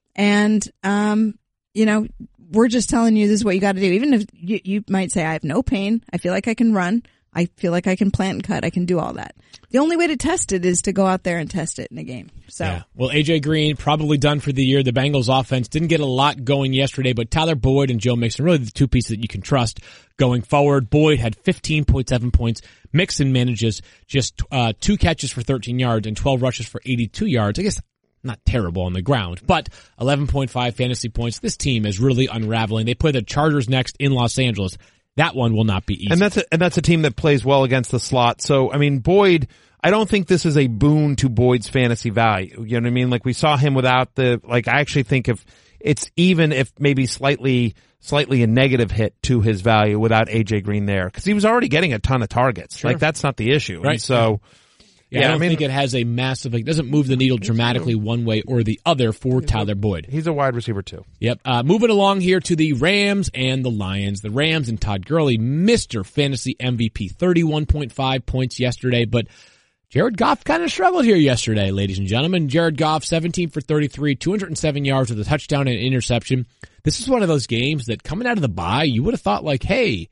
E: and we're just telling you this is what you got to do. Even if you might say, I have no pain, I feel like I can run. I feel like I can plant and cut. I can do all that. The only way to test it is to go out there and test it in a game. So,
B: yeah. Well, A.J. Green probably done for the year. The Bengals offense didn't get a lot going yesterday, but Tyler Boyd and Joe Mixon, really the two pieces that you can trust going forward. Boyd had 15.7 points. Mixon manages just 2 catches for 13 yards and 12 rushes for 82 yards. I guess not terrible on the ground, but 11.5 fantasy points. This team is really unraveling. They play the Chargers next in Los Angeles. That one will not be easy.
D: And that's a team that plays well against the slot. So, I mean, Boyd, I don't think this is a boon to Boyd's fantasy value. You know what I mean? Like we saw him without I actually think if maybe slightly a negative hit to his value without A.J. Green there. Cause he was already getting a ton of targets. Sure. Like that's not the issue. Right. And so.
B: Yeah, I don't think it has a massive, it doesn't move the needle dramatically one way or the other for Tyler Boyd.
D: He's a wide receiver too.
B: Yep. Moving along here to the Rams and the Lions. The Rams and Todd Gurley, Mr. Fantasy MVP, 31.5 points yesterday, but Jared Goff kind of struggled here yesterday, ladies and gentlemen. Jared Goff, 17 for 33, 207 yards with a touchdown and an interception. This is one of those games that coming out of the bye, you would have thought like, hey,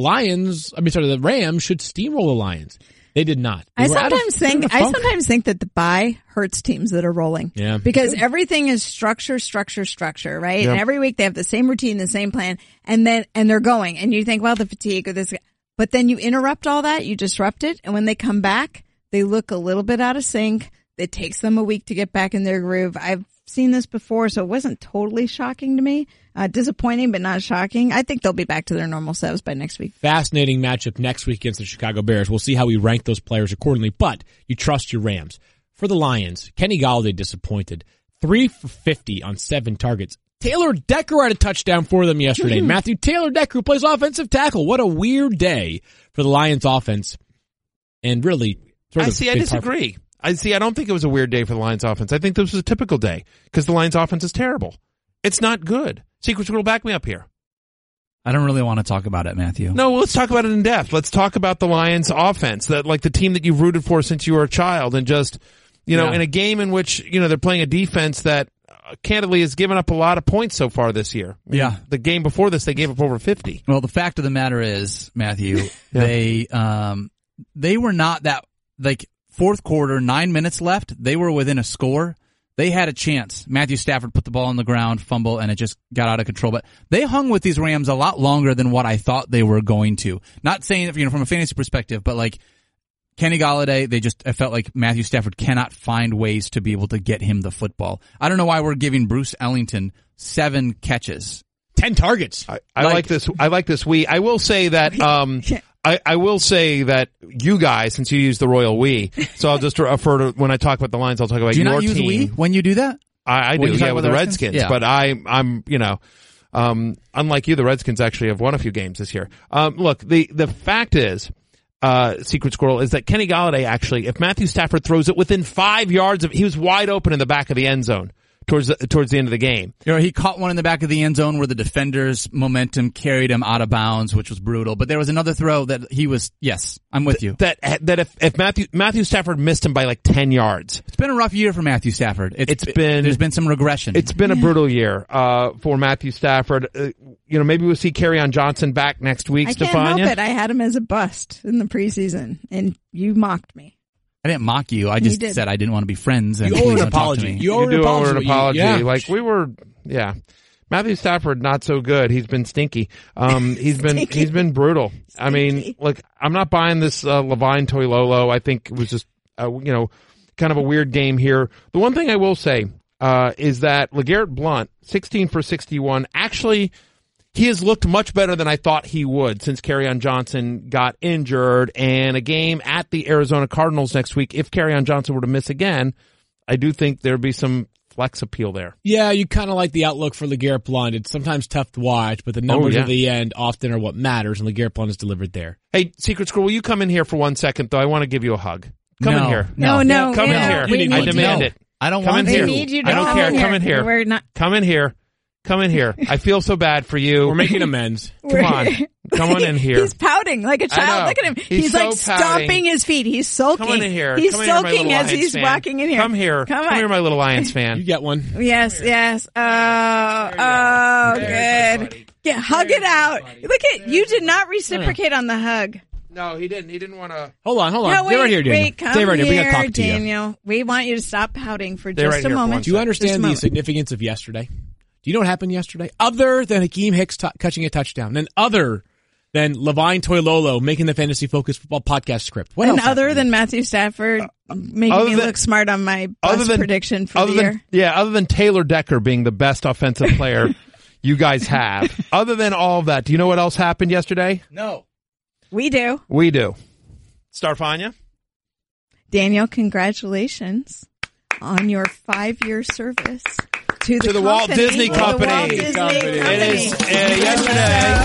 B: the Rams should steamroll the Lions. They did not.
E: I sometimes think that the bye hurts teams that are rolling.
B: Yeah.
E: Because everything is structure, right?
D: Yep.
E: And every week they have the same routine, the same plan, and they're going. And you think, well, the fatigue or this, but then you interrupt all that, you disrupt it, and when they come back, they look a little bit out of sync. It takes them a week to get back in their groove. I've seen this before, so it wasn't totally shocking to me. Disappointing, but not shocking. I think they'll be back to their normal selves by next week.
B: Fascinating matchup next week against the Chicago Bears. We'll see how we rank those players accordingly, but you trust your Rams. For the Lions, Kenny Golladay disappointed. 3 for 50 on 7 targets. Taylor Decker had a touchdown for them yesterday. Matthew Taylor Decker, who plays offensive tackle. What a weird day for the Lions offense. And really,
D: I disagree. I don't think it was a weird day for the Lions offense. I think this was a typical day because the Lions offense is terrible. It's not good. Secret Squirrel, back me up here.
F: I don't really want to talk about it, Matthew.
D: No, let's talk about it in depth. Let's talk about the Lions offense, the team that you've rooted for since you were a child, and just, in a game in which, they're playing a defense that candidly has given up a lot of points so far this year.
F: Yeah.
D: The game before this, they gave up over 50.
F: Well, the fact of the matter is, Matthew, they were not that, fourth quarter, 9 minutes left, they were within a score. They had a chance. Matthew Stafford put the ball on the ground, fumble, and it just got out of control. But they hung with these Rams a lot longer than what I thought they were going to. Not saying, from a fantasy perspective, but Kenny Golladay, I felt like Matthew Stafford cannot find ways to be able to get him the football. I don't know why we're giving Bruce Ellington 7 catches.
B: 10 targets.
D: I like this. I like this. I will say that, I will say that you guys, since you use the royal we, so I'll just refer to, when I talk about the Lions, I'll talk about your team.
F: Do you not use we when you do that?
D: I do, with the Redskins. Yeah. But I'm, unlike you, the Redskins actually have won a few games this year. Look, the fact is, Secret Squirrel, is that Kenny Golladay actually, if Matthew Stafford throws it within 5 yards he was wide open in the back of the end zone. Towards the end of the game.
F: He caught one in the back of the end zone where the defender's momentum carried him out of bounds, which was brutal. But there was another throw that he was, yes, I'm with you.
D: That if Matthew Stafford missed him by 10 yards.
F: It's been a rough year for Matthew Stafford. There's been some regression.
D: It's been a brutal year, for Matthew Stafford. Maybe we'll see Kerryon Johnson back next week, Stefania.
E: I can't help it. I had him as a bust in the preseason, and you mocked me.
F: I didn't mock you. I just said I didn't want to be friends. And
B: you owe an apology.
D: You owe an apology. Matthew Stafford, not so good. He's been stinky. He's been brutal. Stinky. I mean, I'm not buying this, Levine Toilolo. I think it was just, kind of a weird game here. The one thing I will say, is that LeGarrette Blount, 16 for 61, actually, he has looked much better than I thought he would since Kerryon Johnson got injured, and a game at the Arizona Cardinals next week. If Kerryon Johnson were to miss again, I do think there'd be some flex appeal there.
B: Yeah, you kind of like the outlook for LeGarrette Blount. It's sometimes tough to watch, but the numbers at the end often are what matters, and LeGarrette Blount is delivered there.
D: Hey, Secret Squirrel, will you come in here for 1 second, though? I want to give you a hug. Come in here.
E: No.
D: Come in here. I demand it.
F: I don't
D: come
F: want
D: in
F: to.
D: Here.
E: Need you to
D: I don't care. Come in here.
E: We're not.
D: Come in here. Come in here. I feel so bad for you.
B: We're making amends.
D: Come on in here.
E: He's pouting like a child. Look at him. He's
D: so
E: stomping his feet. He's sulking.
D: Come on in here.
E: He's
D: Come
E: sulking
D: here,
E: as he's
D: fan.
E: walking in here.
D: Come here.
E: Come
D: here, my little Lions fan.
B: You get one.
E: Yes. Good. Yeah, hug it out. Look at you. Did not reciprocate on the hug.
D: No, he didn't. He didn't want to.
B: Hold on.
E: No,
B: Stay right here, Daniel.
E: Wait, come
B: Stay right here. We got to talk to
E: Daniel. We want you to stop pouting for just a moment.
B: Do you understand the significance of yesterday? Do you know what happened yesterday? Other than Hakeem Hicks catching a touchdown, and other than Levine Toilolo making the Fantasy Focus Football podcast script. What else
E: other than Matthew Stafford making me look smart on my prediction for the year?
D: Other than Taylor Decker being the best offensive player you guys have. Other than all of that, do you know what else happened yesterday?
F: No.
E: We do.
D: Starfania?
E: Daniel, congratulations on your 5-year service to the
D: Walt Disney Company. It is yesterday.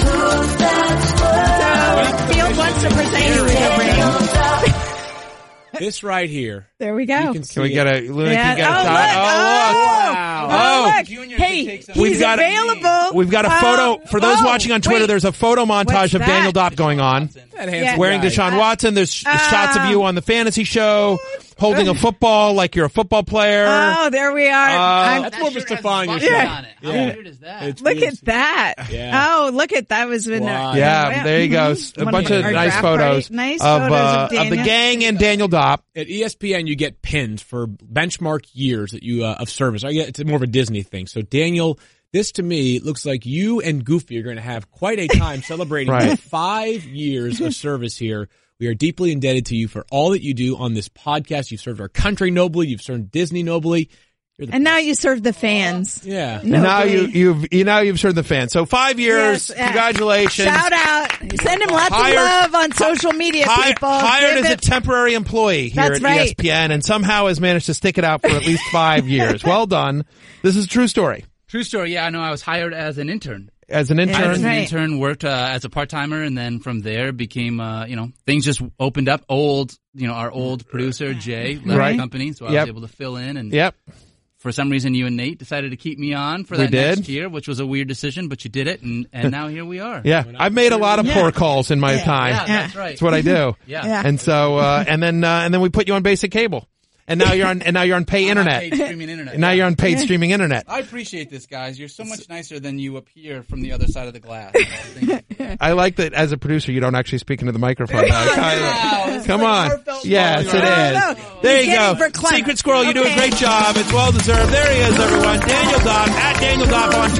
E: So Field wants to present you.
B: This right here.
E: There we go.
B: You can see
D: Can we get a Luna?
E: Yeah.
D: Can you get a
E: Oh,
D: shot?
E: look.
B: Wow.
E: Look.
I: Junior
E: Hey,
I: takes a-
E: he's
D: We've got
E: available.
D: We've got a photo for those watching on Twitter.
E: wait.
D: There's a photo montage
E: What's
D: of
E: that?
D: Daniel Dopp going on.
B: That
E: Yeah.
B: handsome
D: Wearing
B: guy.
D: Deshaun Watson. There's shots of you on the fantasy show holding a football like you're a football player.
E: Oh, there we are.
B: That's more of a Stefania
F: shirt
B: shot.
F: on it. How
B: Yeah.
F: weird is that?
B: It's
E: Look
B: weird.
E: at that.
B: Yeah.
E: Oh, look at that was in
B: Wow.
D: Yeah, there you go. A
E: One
D: bunch
E: of
D: of
E: our
D: nice
E: draft
D: photos,
E: party. Nice
D: of,
E: photos of
D: the
E: Daniel.
D: gang and Daniel Dopp.
B: At ESPN, you get pins for benchmark years that you of service. It's more of a Disney thing. So Daniel, this to me looks like you and Goofy are going to have quite a time celebrating
D: Right.
B: 5 years of service here. We are deeply indebted to you for all that you do on this podcast. You've served our country nobly. You've served Disney nobly. You're the
E: And now you serve the fans.
B: yeah.
D: And now
E: Nobly.
D: you've served the fans. So 5 years.
E: Yes, yeah.
D: Congratulations.
E: Shout out. Send him lots
D: Hired-
E: of love on social media, people.
D: Hired
E: Give
D: as a
E: it-
D: temporary employee here
E: That's
D: at
E: right.
D: ESPN and somehow has managed to stick it out for at least 5 years. Well done. This is a true story.
F: True story. Yeah, I know. I was hired as an intern.
D: As an
F: I
D: intern.
F: was an
E: right.
F: intern, worked as a part-timer, and then from there became, things just opened up. Our old producer, Jay, left
D: Right.
F: the company, so I
D: Yep.
F: was able to fill in. And
D: Yep.
F: for some reason, you and Nate decided to keep me on for
D: We
F: that
D: did.
F: next year, which was a weird decision, but you did it, and now here we are.
D: Yeah. I've made a lot of poor calls in my time.
F: Yeah, that's right.
D: That's what I do.
F: Yeah.
E: Yeah.
D: And so, and then we put you on basic cable. And now you're on pay internet.
I: Paid streaming internet.
D: Now you're on paid streaming internet.
I: I appreciate this, guys. You're so much nicer than you appear from the other side of the glass. Thank you.
D: I like that as a producer you don't actually speak into the microphone. Come on.
I: heartfelt
D: Yes, it
E: No,
D: is.
E: no.
D: There
E: He's
D: you go.
E: getting for Clemens.
D: Secret Squirrel, you do a
E: Okay.
D: great job. It's well deserved. There he is, everyone. Daniel Dopp, at Daniel Dopp on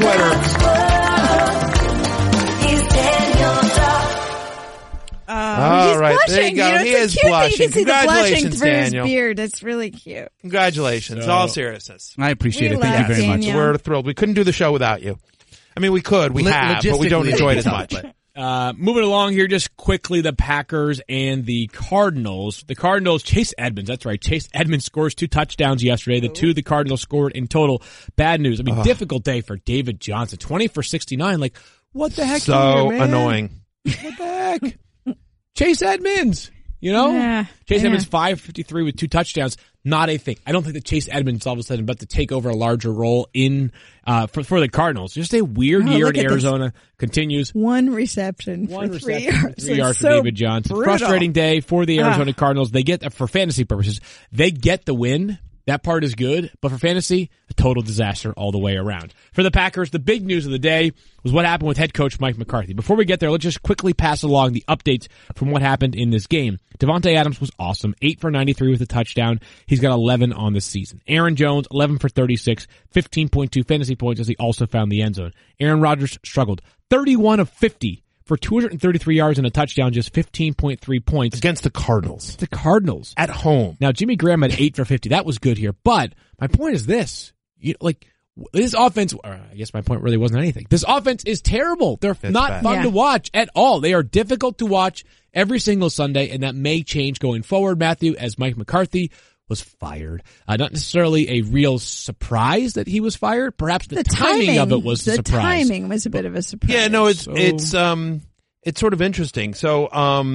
D: Twitter. All
E: He's
D: right,
E: blushing.
D: there you go.
E: know,
D: He
E: it's
D: is
E: so cute that
D: blushing.
E: You can see the blushing
D: Congratulations,
E: through
D: Daniel.
E: his beard. It's really cute.
D: Congratulations.
B: So-
D: All seriousness.
F: I appreciate
E: We
F: it. Thank you
E: love
F: very much.
E: Daniel.
D: We're thrilled. We couldn't do the show without you. I mean, we could. We have, but we don't
F: Logistically,
D: enjoy it as
F: it's
D: much.
F: tough, but-
B: Moving along here, just quickly, the Packers and the Cardinals. The Cardinals, Chase Edmonds, that's right. Chase Edmonds scores 2 touchdowns yesterday. The 2 the Cardinals scored in total. Bad news. I mean, difficult day for David Johnson. 20 for 69. Like, what the heck?
D: So
B: here, man?
D: annoying.
B: What the heck? Chase Edmonds, you know?
E: Yeah,
B: Chase
E: yeah.
B: Edmonds, 553 with 2 touchdowns. Not a thing. I don't think that Chase Edmonds all of a sudden about to take over a larger role in, for the Cardinals. Just a weird year
E: look
B: in
E: at this.
B: Arizona. Continues.
E: One reception
B: One
E: for 3
B: reception,
E: yards.
B: 3 yards
E: It's
B: for
E: so
B: David Johnson.
E: brutal.
B: Frustrating day for the Arizona Cardinals. They get, for fantasy purposes, they get the win. That part is good, but for fantasy, a total disaster all the way around. For the Packers, the big news of the day was what happened with head coach Mike McCarthy. Before we get there, let's just quickly pass along the updates from what happened in this game. Devontae Adams was awesome, 8 for 93 with a touchdown. He's got 11 on the season. Aaron Jones, 11 for 36, 15.2 fantasy points as he also found the end zone. Aaron Rodgers struggled, 31 of 50 for 233 yards and a touchdown, just 15.3 points.
D: Against the Cardinals.
B: The Cardinals.
D: At home.
B: Now, Jimmy Graham had 8 for 50. That was good here. But my point is this. This offense, or I guess my point really wasn't anything. This offense is terrible. They're not
D: bad.
B: fun
E: Yeah.
B: to watch at all. They are difficult to watch every single Sunday, and that may change going forward, Matthew, as Mike McCarthy was fired. Not necessarily a real surprise that he was fired. Perhaps the timing of it was a
E: the
B: surprise.
E: timing was a bit of a surprise.
D: Yeah, no, it's
B: So-
D: it's sort of interesting. So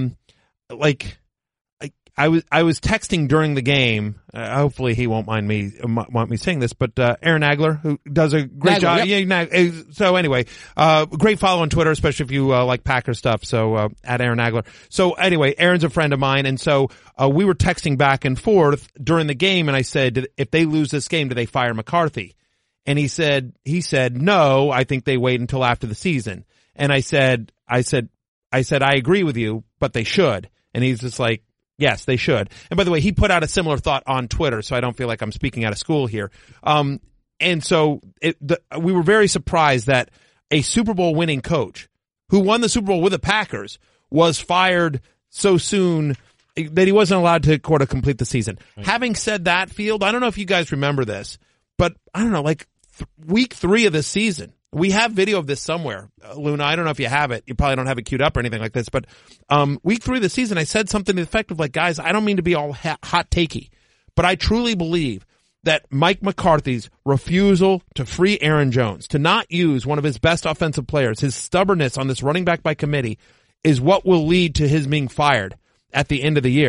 D: I was texting during the game. Hopefully he won't want me saying this, but Aaron Nagler, who does a great
B: Nagler,
D: job.
B: yep.
D: Yeah, so anyway, great follow on Twitter, especially if you like Packer stuff. So at Aaron Nagler. So anyway, Aaron's a friend of mine, and so we were texting back and forth during the game, and I said, if they lose this game, do they fire McCarthy? And he said no. I think they wait until after the season. And I said I agree with you, but they should. And he's just like, yes, they should. And by the way, he put out a similar thought on Twitter, so I don't feel like I'm speaking out of school here. And so we were very surprised that a Super Bowl winning coach who won the Super Bowl with the Packers was fired so soon that he wasn't allowed to complete the season. Right. Having said that, Field, I don't know if you guys remember this, but I don't know, week 3 of this season, we have video of this somewhere. Luna, I don't know if you have it. You probably don't have it queued up or anything like this, but week 3 of the season, I said something to the effect of guys, I don't mean to be all hot takey, but I truly believe that Mike McCarthy's refusal to free Aaron Jones, to not use one of his best offensive players, his stubbornness on this running back by committee, is what will lead to his being fired at the end of the year.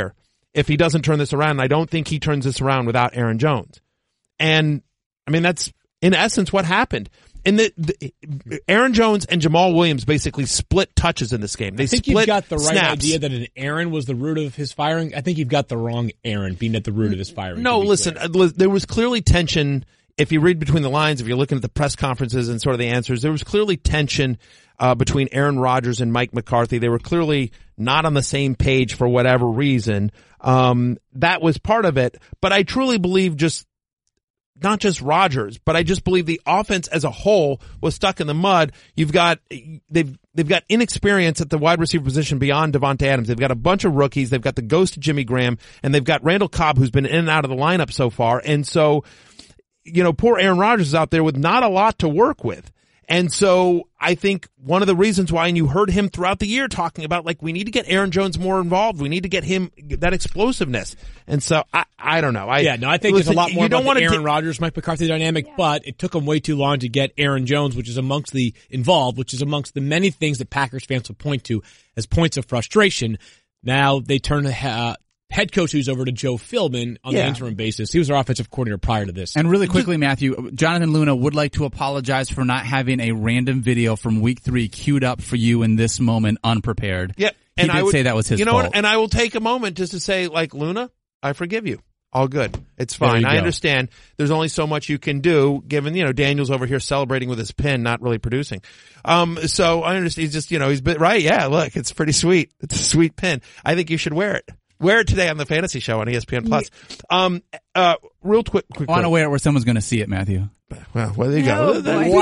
D: if he doesn't turn this around. And I don't think he turns this around without Aaron Jones. And I mean, that's in essence what happened. And Aaron Jones and Jamal Williams basically split touches in this game. They split
B: you've got the right
D: snaps.
B: idea that an Aaron was the root of his firing. I think you've got the wrong Aaron being at the root of his firing.
D: No, listen, there was clearly tension. If you read between the lines, if you're looking at the press conferences and sort of the answers, there was clearly tension between Aaron Rodgers and Mike McCarthy. They were clearly not on the same page for whatever reason. That was part of it. But I truly believe not just Rodgers, but I just believe the offense as a whole was stuck in the mud. They've got inexperience at the wide receiver position beyond Devontae Adams. They've got a bunch of rookies. They've got the ghost of Jimmy Graham, and they've got Randall Cobb, who's been in and out of the lineup so far. And so, poor Aaron Rodgers is out there with not a lot to work with. And so I think one of the reasons why, and you heard him throughout the year talking about, like, we need to get Aaron Jones more involved. We need to get him that explosiveness. And so I don't know.
B: I think there's a lot more about the Aaron Rodgers, Mike McCarthy dynamic, but it took him way too long to get Aaron Jones, which is amongst the many things that Packers fans will point to as points of frustration. Now they turn head coach who's over to Joe Philbin on the interim basis. He was our offensive coordinator prior to this.
F: And really quickly, Matthew, Jonathan Luna would like to apologize for not having a random video from week 3 queued up for you in this moment unprepared.
D: Yeah.
F: And I would say that was his fault.
D: What? And I will take a moment just to say, like, Luna, I forgive you. All good. It's fine. I understand there's only so much you can do given, Daniel's over here celebrating with his pen, not really producing. So I understand he's just, he's been right. Yeah. Look, it's pretty sweet. It's a sweet pen. I think you should wear it. Wear it today on the Fantasy Show on ESPN Plus. Real quick.
F: I want to wear it where someone's going to see it, Matthew.
D: Well, there you go.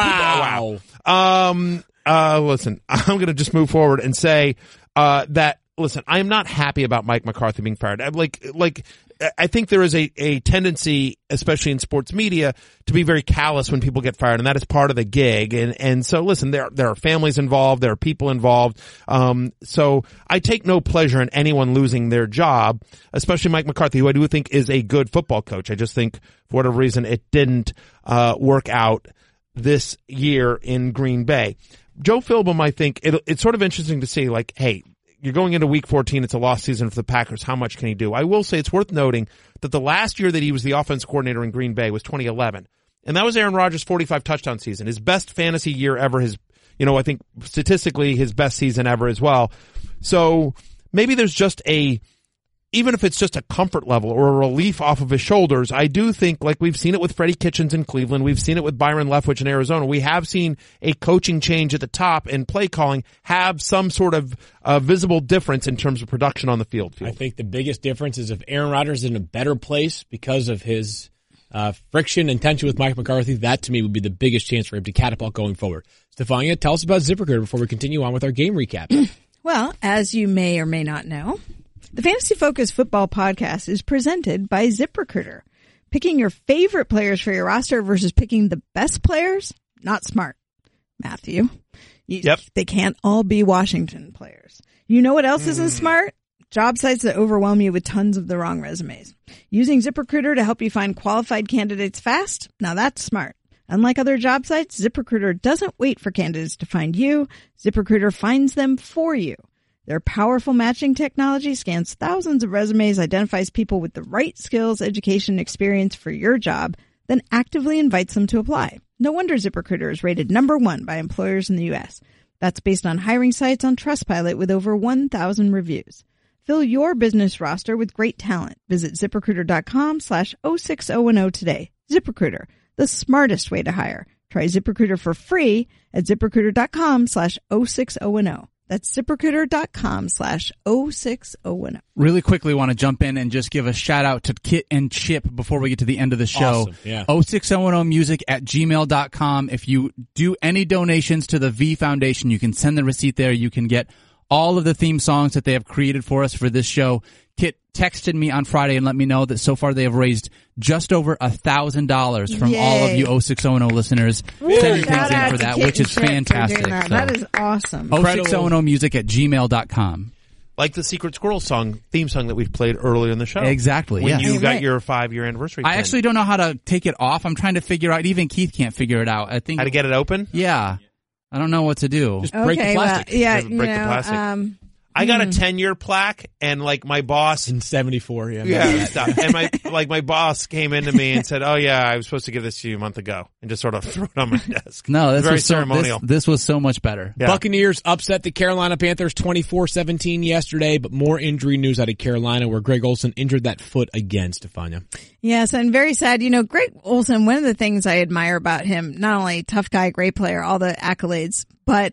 B: Wow.
D: Listen, I'm going to just move forward and say that. Listen, I'm not happy about Mike McCarthy being fired. I think there is a tendency, especially in sports media, to be very callous when people get fired, and that is part of the gig. And so listen, there are families involved, there are people involved. So I take no pleasure in anyone losing their job, especially Mike McCarthy, who I do think is a good football coach. I just think for whatever reason it didn't work out this year in Green Bay. Joe Philbin, I think it's sort of interesting to see, like, hey, you're going into week 14. It's a lost season for the Packers. How much can he do? I will say it's worth noting that the last year that he was the offense coordinator in Green Bay was 2011. And that was Aaron Rodgers' 45 touchdown season. His best fantasy year ever. I think statistically his best season ever as well. So maybe there's just even if it's just a comfort level or a relief off of his shoulders, I do think, like we've seen it with Freddie Kitchens in Cleveland, we've seen it with Byron Leftwich in Arizona, we have seen a coaching change at the top and play calling have some sort of visible difference in terms of production on the field.
B: I think the biggest difference is if Aaron Rodgers is in a better place because of his friction and tension with Mike McCarthy, that to me would be the biggest chance for him to catapult going forward. Stefania, tell us about ZipRecruiter before we continue on with our game recap.
E: Well, as you may or may not know, the Fantasy Focus Football Podcast is presented by ZipRecruiter. Picking your favorite players for your roster versus picking the best players? Not smart, Matthew.
D: Yep.
E: They can't all be Washington players. You know what else isn't smart? Job sites that overwhelm you with tons of the wrong resumes. Using ZipRecruiter to help you find qualified candidates fast? Now that's smart. Unlike other job sites, ZipRecruiter doesn't wait for candidates to find you. ZipRecruiter finds them for you. Their powerful matching technology scans thousands of resumes, identifies people with the right skills, education, and experience for your job, then actively invites them to apply. No wonder ZipRecruiter is rated #1 by employers in the U.S. That's based on hiring sites on Trustpilot with over 1,000 reviews. Fill your business roster with great talent. Visit ZipRecruiter.com/06010 today. ZipRecruiter, the smartest way to hire. Try ZipRecruiter for free at ZipRecruiter.com/06010. That's ZipRecruiter.com/06010.
F: Really quickly want to jump in and just give a shout out to Kit and Chip before we get to the end of the show.
B: Awesome. Yeah.
F: 06010music@gmail.com. If you do any donations to the V Foundation, you can send the receipt there. You can get all of the theme songs that they have created for us for this show. Kit texted me on Friday and let me know that so far they have raised just over $1,000 from all of you 06010 listeners sending things in for that, which is fantastic.
E: That is awesome.
F: 06010music@gmail.com.
D: Like the Secret Squirrel theme song that we've played earlier in the show.
F: Exactly.
D: When
F: yes.
D: you got your 5-year anniversary.
F: I actually don't know how to take it off. I'm trying to figure out. Even Keith can't figure it out. I think
D: how to get it open?
F: Yeah. I don't know what to do.
B: Just break the plastic.
E: Well, yeah,
D: break the plastic. I got a 10-year plaque, and like my boss
B: in 74.
D: And my boss came into me and said, "Oh yeah, I was supposed to give this to you a month ago," and just sort of threw it on my desk.
F: No, this
D: very
F: was
D: ceremonial.
F: This was so much better.
D: Yeah.
B: Buccaneers upset the Carolina Panthers 24-17 yesterday, but more injury news out of Carolina, where Greg Olsen injured that foot again. Stefania.
E: Yes, and very sad. Greg Olsen, one of the things I admire about him, not only tough guy, great player, all the accolades, but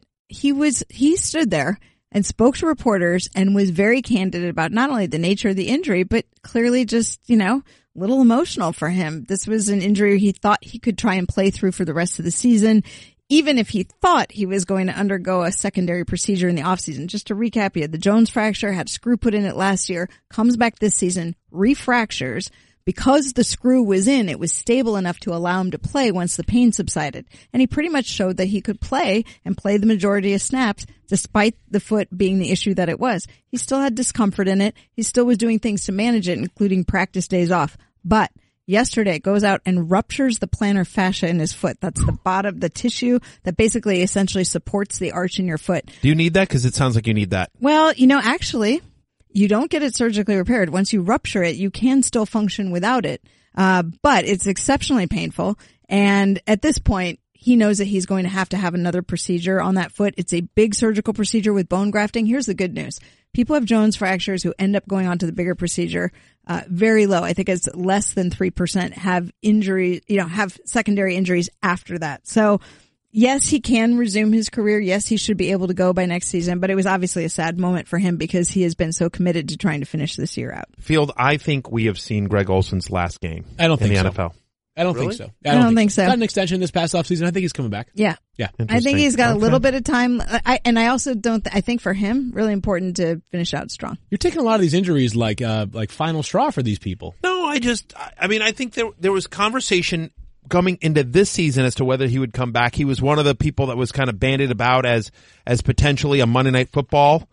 E: he stood there and spoke to reporters and was very candid about not only the nature of the injury, but clearly just, a little emotional for him. This was an injury he thought he could try and play through for the rest of the season, even if he thought he was going to undergo a secondary procedure in the offseason. Just to recap, he had the Jones fracture, had a screw put in it last year, comes back this season, refractures. Because the screw was in, it was stable enough to allow him to play once the pain subsided. And he pretty much showed that he could play and play the majority of snaps despite the foot being the issue that it was. He still had discomfort in it. He still was doing things to manage it, including practice days off. But yesterday it goes out and ruptures the plantar fascia in his foot. That's the bottom, the tissue that basically essentially supports the arch in your foot.
D: Do you need that? Because it sounds like you need that.
E: Well, actually, you don't get it surgically repaired. Once you rupture it, you can still function without it. But it's exceptionally painful. And at this point, he knows that he's going to have another procedure on that foot. It's a big surgical procedure with bone grafting. Here's the good news. People have Jones fractures who end up going on to the bigger procedure. Very low. I think it's less than 3% have injury, have secondary injuries after that. So yes, he can resume his career. Yes, he should be able to go by next season, but it was obviously a sad moment for him because he has been so committed to trying to finish this year out.
D: Field, I think we have seen Greg Olsen's last game
B: in the
D: NFL.
B: I don't think so.
E: I don't think so.
B: Got an extension this past offseason. I think he's coming back.
E: Yeah. I think he's got a little bit of time. I also don't, I think for him, really important to finish out strong.
B: You're taking a lot of these injuries like final straw for these people.
D: No, I think there was conversation coming into this season as to whether he would come back. He was one of the people that was kind of bandied about as potentially a Monday Night Football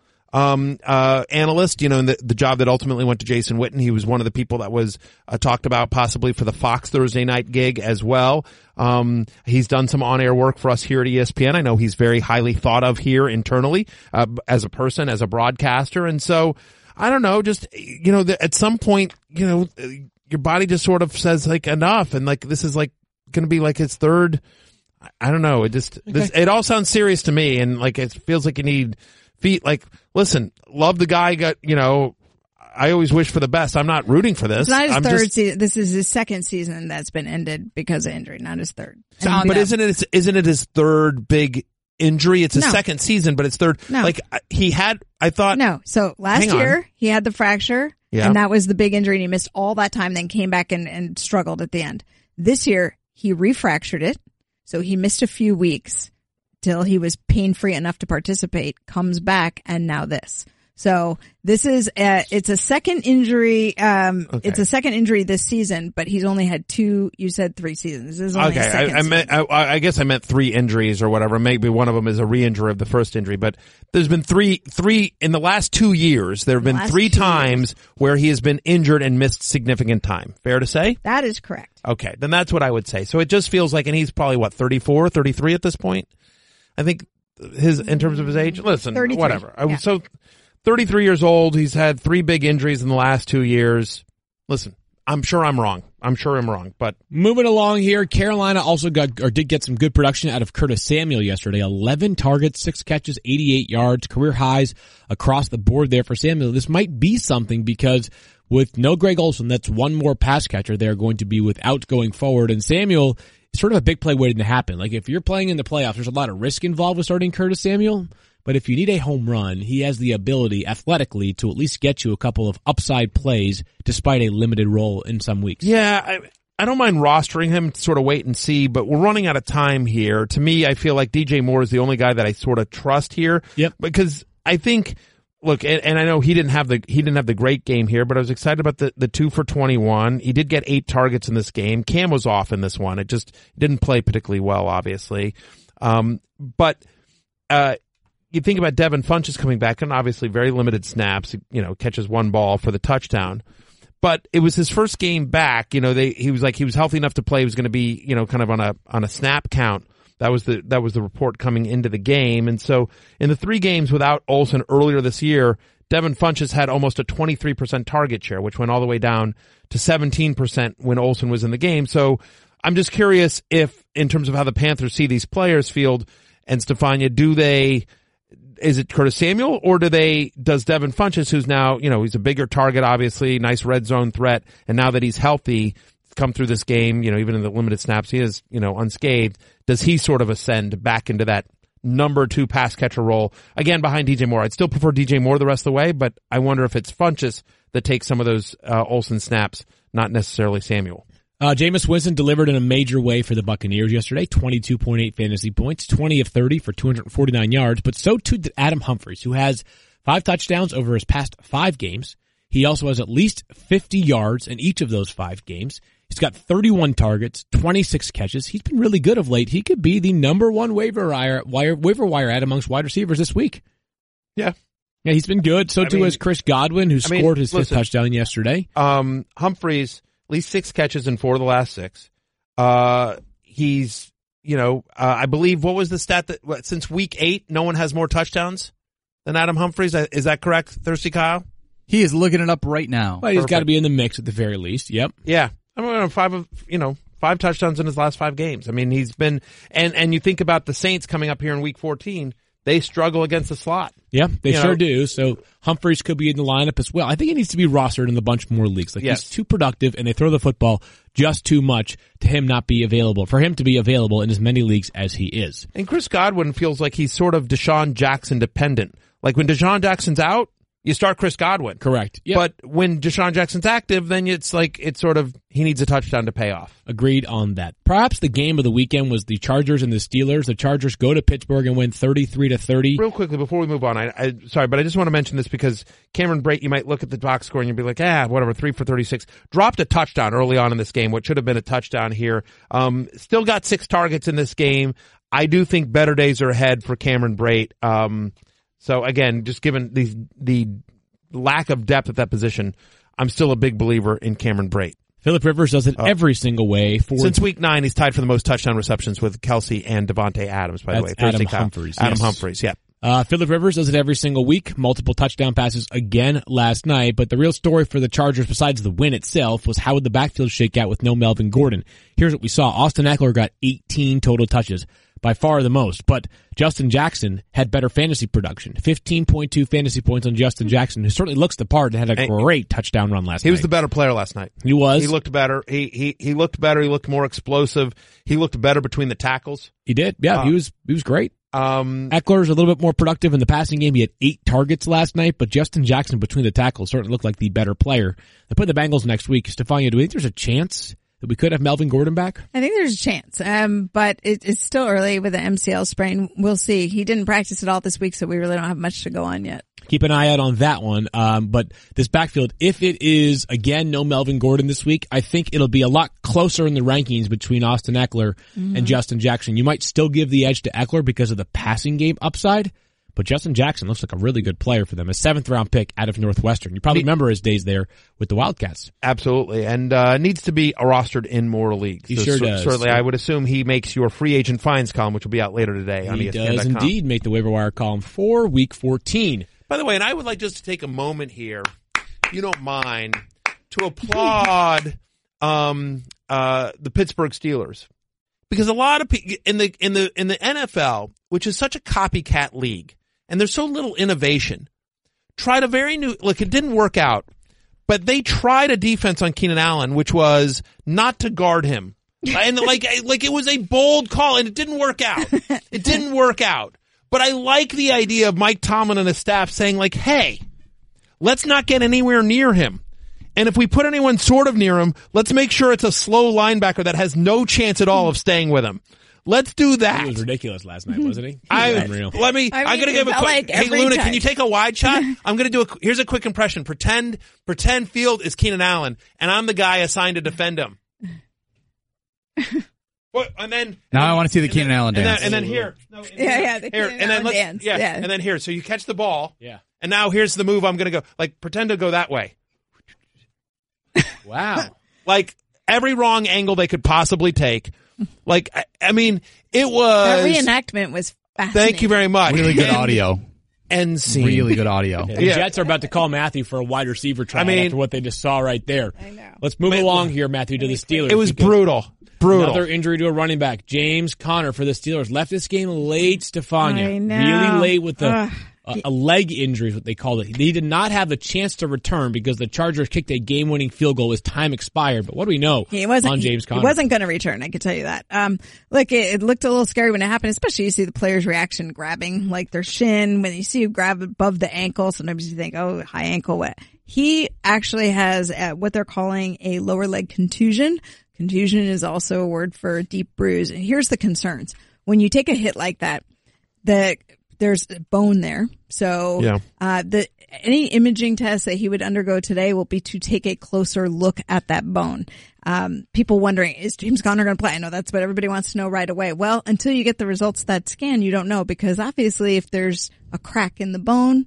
D: analyst, in the job that ultimately went to Jason Witten. He was one of the people that was talked about possibly for the Fox Thursday night gig as well. He's done some on-air work for us here at ESPN. I know he's very highly thought of here internally, as a person, as a broadcaster. And so, I don't know, just, at some point, your body just sort of says like enough. And like, this is like going to be like his third, I don't know. It all sounds serious to me. And like, it feels like you need feet. Like, listen, love the guy. I always wish for the best. I'm not rooting for this.
E: It's not his third season. This is his second season that's been ended because of injury, not his third.
D: But isn't it his third big injury? It's his second season, but it's third.
E: No.
D: Like No.
E: So last year he had the fracture.
D: Yeah.
E: And that was the big injury, and he missed all that time, then came back and struggled at the end. This year, he refractured it, so he missed a few weeks till he was pain-free enough to participate, comes back, and now this. So this is it's a second injury. It's a second injury this season, but he's only had two. You said 3 seasons. This is only his second season.
D: I guess I meant 3 injuries or whatever. Maybe one of them is a re-injury of the first injury, but there's been three in the last 2 years. There have been 3 times where he has been injured and missed significant time. Fair to say?
E: That is correct.
D: Okay, then that's what I would say. So it just feels like, and he's probably 34, 33 at this point. I think in terms of his age. Listen,
E: 33.
D: Whatever.
E: Yeah.
D: So 33 years old. He's had 3 big injuries in the last 2 years. Listen, I'm sure I'm wrong. But
B: moving along here, Carolina also did get some good production out of Curtis Samuel yesterday. 11 targets, 6 catches, 88 yards, career highs across the board there for Samuel. This might be something because with no Greg Olsen, that's one more pass catcher they're going to be without going forward. And Samuel is sort of a big play waiting to happen. Like if you're playing in the playoffs, there's a lot of risk involved with starting Curtis Samuel. But if you need a home run, he has the ability athletically to at least get you a couple of upside plays despite a limited role in some weeks.
D: Yeah, I don't mind rostering him to sort of wait and see, but we're running out of time here. To me, I feel like DJ Moore is the only guy that I sort of trust here.
B: Yep.
D: Because I think, look, and I know he didn't have the great game here, but I was excited about the 2 for 21. He did get 8 targets in this game. Cam was off in this one. It just didn't play particularly well, obviously. You think about Devin Funchess coming back, and obviously very limited snaps, catches 1 ball for the touchdown. But it was his first game back. He was healthy enough to play. He was going to be, kind of on a snap count. That was the report coming into the game. And so in the 3 games without Olsen earlier this year, Devin Funchess had almost a 23% target share, which went all the way down to 17% when Olsen was in the game. So I'm just curious if, in terms of how the Panthers see these players, Field and Stefania, is it Curtis Samuel, or does Devin Funchess, who's now, he's a bigger target, obviously, nice red zone threat, and now that he's healthy, come through this game, even in the limited snaps, he is, unscathed. Does he sort of ascend back into that number 2 pass catcher role, again, behind DJ Moore? I'd still prefer DJ Moore the rest of the way, but I wonder if it's Funchess that takes some of those Olsen snaps, not necessarily Samuel.
B: Jameis Winston delivered in a major way for the Buccaneers yesterday, 22.8 fantasy points, 20 of 30 for 249 yards, but so too did Adam Humphries, who has 5 touchdowns over his past 5 games. He also has at least 50 yards in each of those 5 games. He's got 31 targets, 26 catches. He's been really good of late. He could be the number 1 waiver wire ad amongst wide receivers this week.
D: Yeah.
B: Yeah, he's been good. So too has Chris Godwin, who scored his 5th touchdown yesterday.
D: Humphries, at least 6 catches in 4 of the last 6. He's, I believe, what was the stat that since week 8, no one has more touchdowns than Adam Humphries? Is that correct, Thirsty Kyle?
F: He is looking it up right now.
B: Well, he's got to be in the mix at the very least. Yep.
D: Yeah. 5 touchdowns in his last 5 games. I mean, he's been, and you think about the Saints coming up here in week 14, they struggle against the slot.
B: Yeah, they sure do. So Humphries could be in the lineup as well. I think he needs to be rostered in a bunch more leagues. He's too productive and they throw the football just too much to him not be available, for him to be available in as many leagues as he is.
D: And Chris Godwin feels like he's sort of Deshaun Jackson dependent. Like when Deshaun Jackson's out, you start Chris Godwin.
B: Correct. Yep.
D: But when Deshaun Jackson's active, then he needs a touchdown to pay off.
B: Agreed on that. Perhaps the game of the weekend was the Chargers and the Steelers. The Chargers go to Pittsburgh and win 33-30.
D: Real quickly, before we move on, sorry, but I just want to mention this because Cameron Brate, you might look at the box score and you'll be like, whatever, 3 for 36. Dropped a touchdown early on in this game, what should have been a touchdown here. Still got 6 targets in this game. I do think better days are ahead for Cameron Brate. So again, just given the lack of depth at that position, I'm still a big believer in Cameron Brate.
B: Phillip Rivers does it every single way.
D: Since week 9, he's tied for the most touchdown receptions with Kelsey and Devontae Adams, by the way.
B: Adam Humphries.
D: Adam Humphries, yeah.
B: Phillip Rivers does it every single week. Multiple touchdown passes again last night. But the real story for the Chargers, besides the win itself, was how would the backfield shake out with no Melvin Gordon. Here's what we saw. Austin Eckler got 18 total touches, by far the most. But Justin Jackson had better fantasy production. 15.2 fantasy points on Justin Jackson, who certainly looks the part and had a great touchdown run last night.
D: He was the better player last night.
B: He was.
D: He looked better. He looked better. He looked more explosive. He looked better between the tackles.
B: He did. Yeah, he was great. Eckler's a little bit more productive in the passing game. He had 8 targets last night, but Justin Jackson between the tackles certainly looked like the better player. They put the Bengals next week. Stefania, do you think there's a chance that we could have Melvin Gordon back?
E: I think there's a chance, but it's still early with the MCL sprain. We'll see. He didn't practice at all this week, so we really don't have much to go on yet.
B: Keep an eye out on that one. But this backfield, if it is, again, no Melvin Gordon this week, I think it'll be a lot closer in the rankings between Austin Eckler and Justin Jackson. You might still give the edge to Eckler because of the passing game upside, but Justin Jackson looks like a really good player for them. A 7th-round pick out of Northwestern. You probably remember his days there with the Wildcats.
D: Absolutely. And needs to be rostered in more leagues.
B: He sure does.
D: Certainly, I would assume he makes your free agent finds column, which will be out later today on ESPN.com.
B: He does indeed make the waiver wire column for Week 14.
D: By the way, and I would like just to take a moment here, if you don't mind, to applaud the Pittsburgh Steelers. Because a lot of people in the NFL, which is such a copycat league, and there's so little innovation, tried a very new, look, it didn't work out, but they tried a defense on Keenan Allen, which was not to guard him. And like it was a bold call, and it didn't work out. It didn't work out. But I like the idea of Mike Tomlin and his staff saying like, hey, let's not get anywhere near him. And if we put anyone sort of near him, let's make sure it's a slow linebacker that has no chance at all of staying with him. Let's do that.
B: He was ridiculous last night, wasn't he?
D: I'm going to give a quick, hey Luna, can you take a wide shot? I'm going to do here's a quick impression. Pretend Field is Keenan Allen and I'm the guy assigned to defend him. And then
F: I want to see the Keenan Allen dance.
D: And then here.
E: The Keenan Allen dance.
D: Yeah. And then here. So you catch the ball. Yeah. And now here's the move I'm going to go. Like, pretend to go that way.
B: Wow.
D: Like, every wrong angle they could possibly take. Like, I mean, it was...
E: That reenactment was fascinating.
D: Thank you very much.
F: Really good audio.
D: End scene.
F: Really good audio.
B: The Jets are about to call Matthew for a wide receiver trial after what they just saw right there.
E: I know.
B: Let's move along here, Matthew, to the Steelers.
D: It was brutal.
B: Another injury to a running back. James Conner for the Steelers left this game late, Stefania.
E: I know.
B: Really late with a leg injury is what they called it. He did not have a chance to return because the Chargers kicked a game-winning field goal as time expired. But what do we know on James Conner?
E: He wasn't going to return, I can tell you that. Look, it looked a little scary when it happened, especially you see the player's reaction grabbing like their shin. When you see you grab above the ankle, sometimes you think, oh, high ankle wet. He actually has what they're calling a lower leg contusion. Contusion is also a word for a deep bruise. And here's the concerns. When you take a hit like that, there's bone there. So, any imaging test that he would undergo today will be to take a closer look at that bone. People wondering, is James Conner going to play? I know that's what everybody wants to know right away. Well, until you get the results of that scan, you don't know, because obviously if there's a crack in the bone,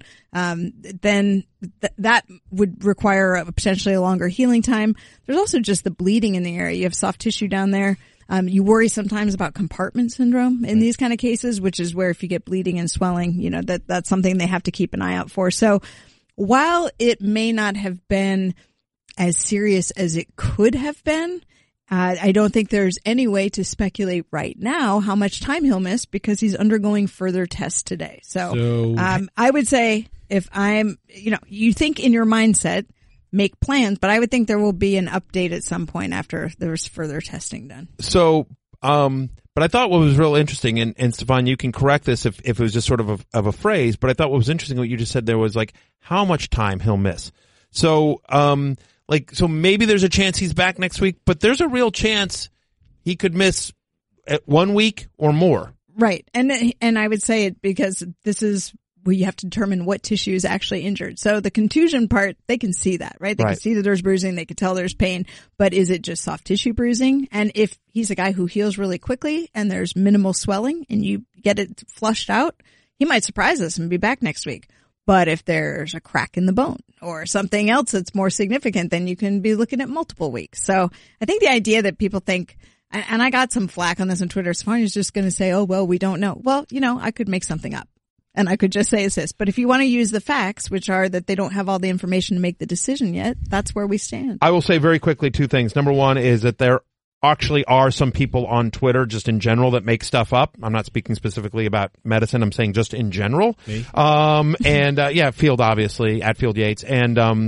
E: then that would require potentially a longer healing time. There's also just the bleeding in the area. You have soft tissue down there. You worry sometimes about compartment syndrome in these kind of cases, which is where if you get bleeding and swelling, you know, that's something they have to keep an eye out for. So while it may not have been as serious as it could have been, I don't think there's any way to speculate right now how much time he'll miss because he's undergoing further tests today. So I would say if you think in your mindset, make plans, but I would think there will be an update at some point after there's further testing done.
D: So, but I thought what was real interesting, and Stefan, you can correct this if it was just sort of a phrase, but I thought what was interesting what you just said there was like how much time he'll miss. So, so maybe there's a chance he's back next week, but there's a real chance he could miss 1 week or more.
E: Right. And I would say it because this is where you have to determine what tissue is actually injured. So the contusion part, they can see that, right? They can see that there's bruising. They can tell there's pain, but is it just soft tissue bruising? And if he's a guy who heals really quickly and there's minimal swelling and you get it flushed out, he might surprise us and be back next week. But if there's a crack in the bone or something else that's more significant, then you can be looking at multiple weeks. So I think the idea that people think, and I got some flack on this on Twitter, Stefania's just going to say, oh, well, we don't know. Well, I could make something up. And I could just say it's this. But if you want to use the facts, which are that they don't have all the information to make the decision yet, that's where we stand.
D: I will say very quickly two things. Number one is that there actually are some people on Twitter just in general that make stuff up. I'm not speaking specifically about medicine. I'm saying just in general.
B: Me?
D: Field obviously, at Field Yates. And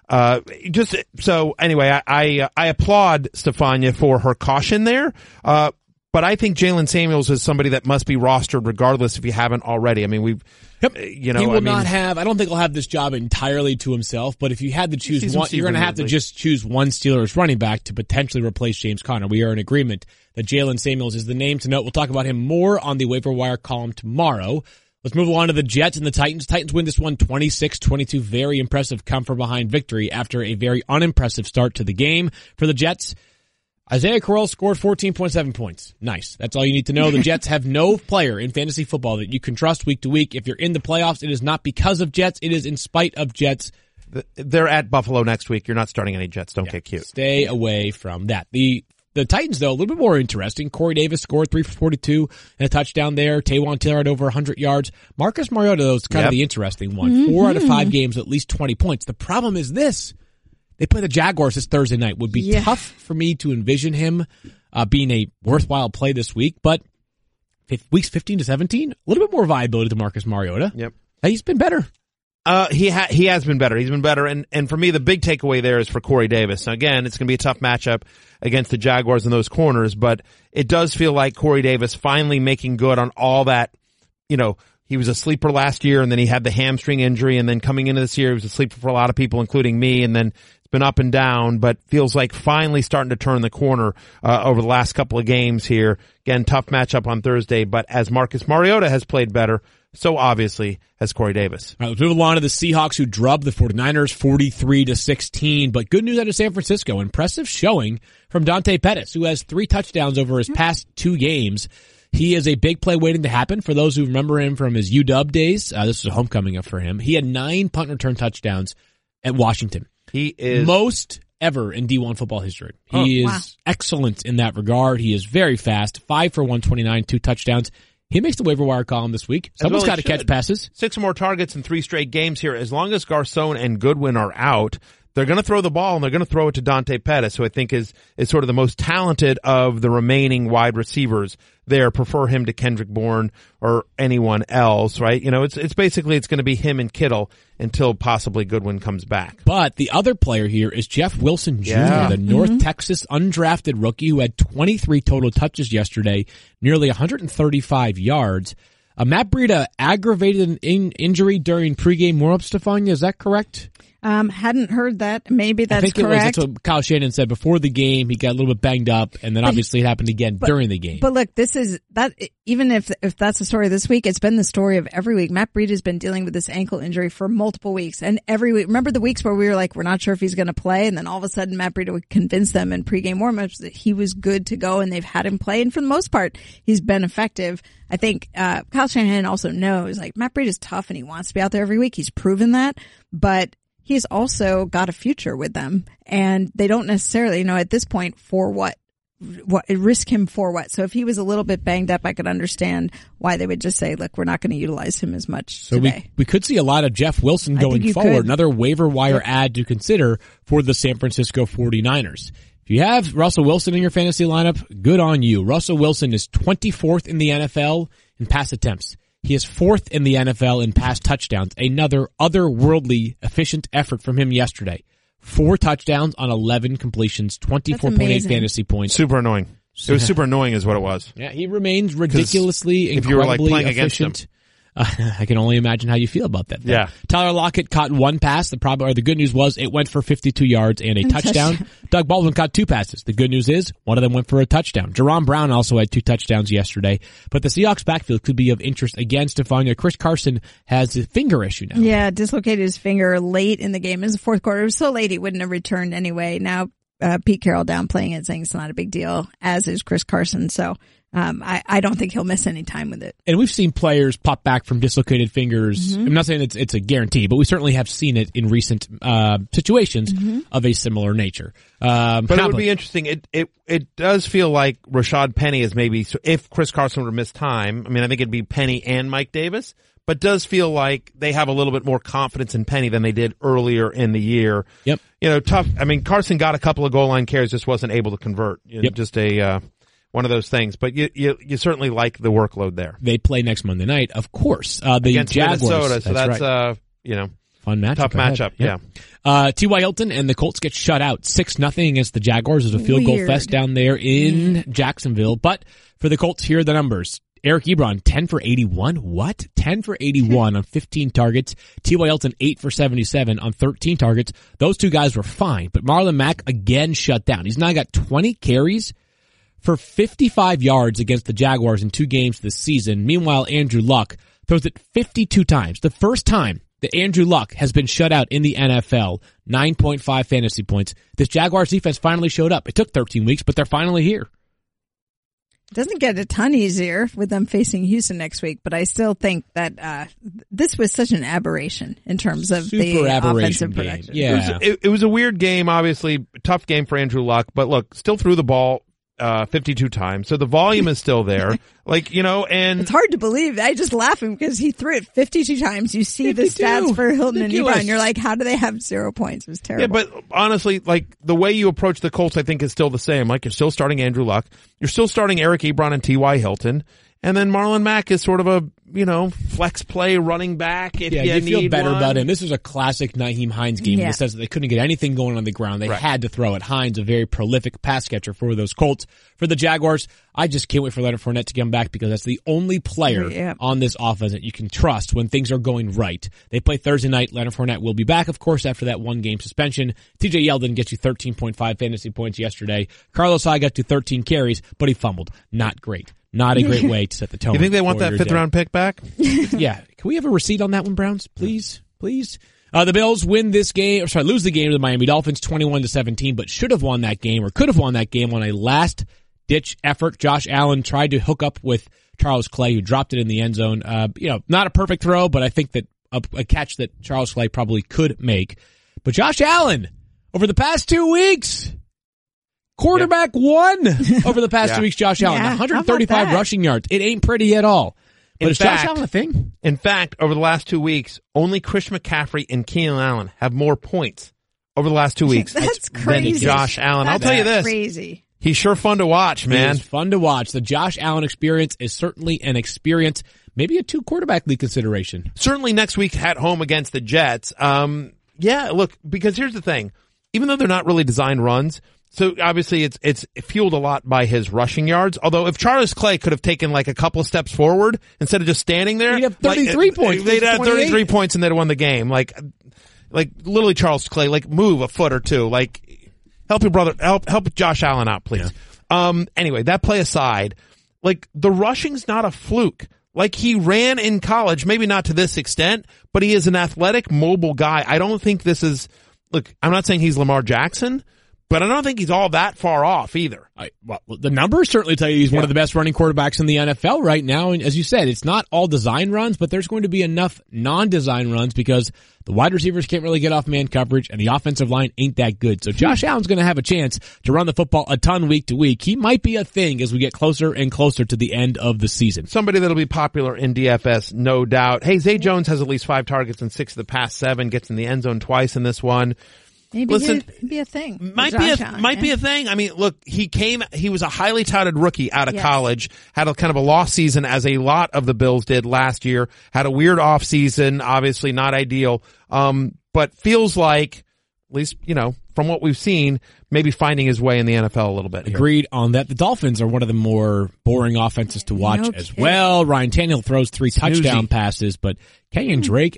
D: just so anyway, I applaud Stefania for her caution there. But I think Jalen Samuels is somebody that must be rostered regardless if you haven't already. I mean,
B: he will not have, I don't think he'll have this job entirely to himself, but if you had to choose one, you're going to have to just choose one Steelers running back to potentially replace James Conner. We are in agreement that Jalen Samuels is the name to note. We'll talk about him more on the waiver wire column tomorrow. Let's move on to the Jets and the Titans. Titans win this one 26-22. Very impressive come from behind victory after a very unimpressive start to the game for the Jets. Isaiah Crowell scored 14.7 points. Nice. That's all you need to know. The Jets have no player in fantasy football that you can trust week to week. If you're in the playoffs, it is not because of Jets. It is in spite of Jets.
D: They're at Buffalo next week. You're not starting any Jets. Don't get cute.
B: Stay away from that. The Titans, though, a little bit more interesting. Corey Davis scored 3 for 42 and a touchdown there. Taywan Taylor had over 100 yards. Marcus Mariota, though, is kind of the interesting one. Mm-hmm. 4 out of 5 games, at least 20 points. The problem is this. They play the Jaguars this Thursday night. Would be tough for me to envision him being a worthwhile play this week, but weeks 15 to 17, a little bit more viability to Marcus Mariota.
D: Yep.
B: He's been better.
D: He has been better. He's been better. And for me, the big takeaway there is for Corey Davis. Now, again, it's going to be a tough matchup against the Jaguars in those corners, but it does feel like Corey Davis finally making good on all that, he was a sleeper last year and then he had the hamstring injury and then coming into this year, he was a sleeper for a lot of people, including me. And then it's been up and down, but feels like finally starting to turn the corner, over the last couple of games here. Again, tough matchup on Thursday, but as Marcus Mariota has played better, so obviously has Corey Davis.
B: All right, let's move along to the Seahawks who drubbed the 49ers 43-16, but good news out of San Francisco. Impressive showing from Dante Pettis, who has 3 touchdowns over his past 2 games. He is a big play waiting to happen. For those who remember him from his UW days, this was a homecoming for him. He had 9 punt return touchdowns at Washington.
D: He is
B: most ever in D1 football history. He is excellent in that regard. He is very fast. 5 for 129, 2 touchdowns. He makes the waiver wire column this week. Someone's got to catch passes.
D: 6 more targets in 3 straight games here. As long as Garcon and Goodwin are out, they're going to throw the ball, and they're going to throw it to Dante Pettis, who I think is sort of the most talented of the remaining wide receivers there. Prefer him to Kendrick Bourne or anyone else, right? You know, it's basically it's going to be him and Kittle until possibly Goodwin comes back.
B: But the other player here is Jeff Wilson Jr., the North Texas undrafted rookie who had 23 total touches yesterday, nearly 135 yards. Matt Breida aggravated an injury during pregame warm-up, Stefania. Is that correct?
E: Hadn't heard that. Maybe that's correct.
B: That's what Kyle Shanahan said before the game. He got a little bit banged up, and then obviously it happened again during the game.
E: But look, this is that. Even if that's the story this week, it's been the story of every week. Matt Breida has been dealing with this ankle injury for multiple weeks, and every week. Remember the weeks where we were like, we're not sure if he's going to play, and then all of a sudden Matt Breida would convince them in pregame warmups that he was good to go, and they've had him play, and for the most part, he's been effective. I think Kyle Shanahan also knows like Matt Breida is tough, and he wants to be out there every week. He's proven that, but he's also got a future with them, and they don't necessarily know at this point for what risk him for what. So if he was a little bit banged up, I could understand why they would just say, look, we're not going to utilize him as much today.
B: We could see a lot of Jeff Wilson going forward. Another waiver wire ad to consider for the San Francisco 49ers. If you have Russell Wilson in your fantasy lineup, good on you. Russell Wilson is 24th in the NFL in pass attempts. He is 4th in the NFL in pass touchdowns. Another otherworldly efficient effort from him yesterday. 4 touchdowns on 11 completions, 24.8 fantasy points.
D: Super annoying. It was super annoying is what it was.
B: Yeah, he remains ridiculously, incredibly
D: if you were like playing
B: efficient.
D: Against him.
B: I can only imagine how you feel about that.
D: Yeah.
B: Tyler Lockett caught 1 pass. The good news was it went for 52 yards and a touchdown. Doug Baldwin caught 2 passes. The good news is one of them went for a touchdown. Jerron Brown also had 2 touchdowns yesterday. But the Seahawks backfield could be of interest again, Stefania. Chris Carson has a finger issue now.
E: Yeah, dislocated his finger late in the game. It was the 4th quarter. It was so late he wouldn't have returned anyway. Now Pete Carroll downplaying it, saying it's not a big deal, as is Chris Carson. So I don't think he'll miss any time with it.
B: And we've seen players pop back from dislocated fingers. I'm not saying it's a guarantee, but we certainly have seen it in recent situations of a similar nature.
D: But it would be interesting. It does feel like Rashad Penny is maybe, if Chris Carson were to miss time, I mean, I think it'd be Penny and Mike Davis, but does feel like they have a little bit more confidence in Penny than they did earlier in the year.
B: Yep.
D: You know, tough. I mean, Carson got a couple of goal line carries, just wasn't able to convert. Just one of those things, but you certainly like the workload there.
B: They play next Monday night, of course. The
D: against
B: Jaguars.
D: Minnesota, so that's
B: right. Fun matchup.
D: Tough matchup,
B: yeah. T.Y. Hilton and the Colts get shut out 6-0 against the Jaguars. There's a field goal fest down there in Jacksonville. But for the Colts, here are the numbers. Eric Ebron, 10 for 81. What? 10 for 81 on 15 targets. T.Y. Hilton, 8 for 77 on 13 targets. Those 2 guys were fine, but Marlon Mack again shut down. He's now got 20 carries for 55 yards against the Jaguars in 2 games this season. Meanwhile, Andrew Luck throws it 52 times. The first time that Andrew Luck has been shut out in the NFL, 9.5 fantasy points. This Jaguars defense finally showed up. It took 13 weeks, but they're finally here.
E: It doesn't get a ton easier with them facing Houston next week, but I still think that this was such an aberration in terms of the offensive production.
B: Yeah.
D: It was a weird game, obviously. Tough game for Andrew Luck, but look, still threw the ball 52 times. So the volume is still there. And
E: it's hard to believe. I just laughing because he threw it 52 times. You see 52. The stats for Hilton and Ebron, and you're like, how do they have 0 points? It was terrible.
D: Yeah, but honestly, the way you approach the Colts, I think is still the same. You're still starting Andrew Luck. You're still starting Eric Ebron and T.Y. Hilton. And then Marlon Mack is sort of a, flex play running back. If you
B: feel better
D: one.
B: about him. This was a classic Nyheim Hines game. It says that they couldn't get anything going on the ground. They had to throw it. Hines, a very prolific pass catcher for those Colts. For the Jaguars, I just can't wait for Leonard Fournette to come back because that's the only player on this offense that you can trust when things are going right. They play Thursday night. Leonard Fournette will be back, of course, after that 1-game suspension. TJ Yeldon gets you 13.5 fantasy points yesterday. Carlos Hyde got to 13 carries, but he fumbled. Not great. Not a great way to set the tone.
D: You think they want that 5th-round pick back?
B: Yeah. Can we have a receipt on that one, Browns? Please? The Bills lose the game to the Miami Dolphins 21-17, but should have won that game or could have won that game on a last-ditch effort. Josh Allen tried to hook up with Charles Clay, who dropped it in the end zone. Not a perfect throw, but I think that a catch that Charles Clay probably could make. But Josh Allen, over the past 2 weeks. Quarterback one over the past 2 weeks, Josh Allen. 135 rushing yards. It ain't pretty at all. But is Josh Allen a thing?
D: In fact, over the last 2 weeks, only Christian McCaffrey and Keenan Allen have more points over the last 2 weeks
E: That's crazy.
D: than Josh Allen. I'll tell you this.
E: Crazy.
D: He's sure fun to watch, man.
B: He's fun to watch. The Josh Allen experience is certainly an experience. Maybe a 2 quarterback league consideration.
D: Certainly next week at home against the Jets. Look, because here's the thing. Even though they're not really designed runs, so obviously it's fueled a lot by his rushing yards. Although if Charles Clay could have taken like a couple of steps forward instead of just standing there,
B: he'd have 33 points.
D: They'd have 33 points and they'd have won the game. Like literally Charles Clay, like move a foot or two. Like help your brother, help Josh Allen out, please. Yeah. Anyway, that play aside, like the rushing's not a fluke. Like he ran in college, maybe not to this extent, but he is an athletic, mobile guy. I don't think this is, look, I'm not saying he's Lamar Jackson, but I don't think he's all that far off either.
B: Well, the numbers certainly tell you he's one of the best running quarterbacks in the NFL right now. And as you said, it's not all design runs, but there's going to be enough non-design runs because the wide receivers can't really get off man coverage and the offensive line ain't that good. So Josh Allen's going to have a chance to run the football a ton week to week. He might be a thing as we get closer and closer to the end of the season.
D: Somebody that'll be popular in DFS, no doubt. Hey, Zay Jones has at least 5 targets in 6 of the past 7, gets in the end zone twice in this one.
E: Maybe it'd be a thing.
D: Might be a thing. I mean, look, he was a highly touted rookie out of college, had a kind of a lost season as a lot of the Bills did last year, had a weird off season, obviously not ideal. But feels like, at least, from what we've seen, maybe finding his way in the NFL a little bit.
B: Agreed on that. The Dolphins are one of the more boring offenses to watch as well. Ryan Tannehill throws 3 touchdown passes, but Kenyon Drake,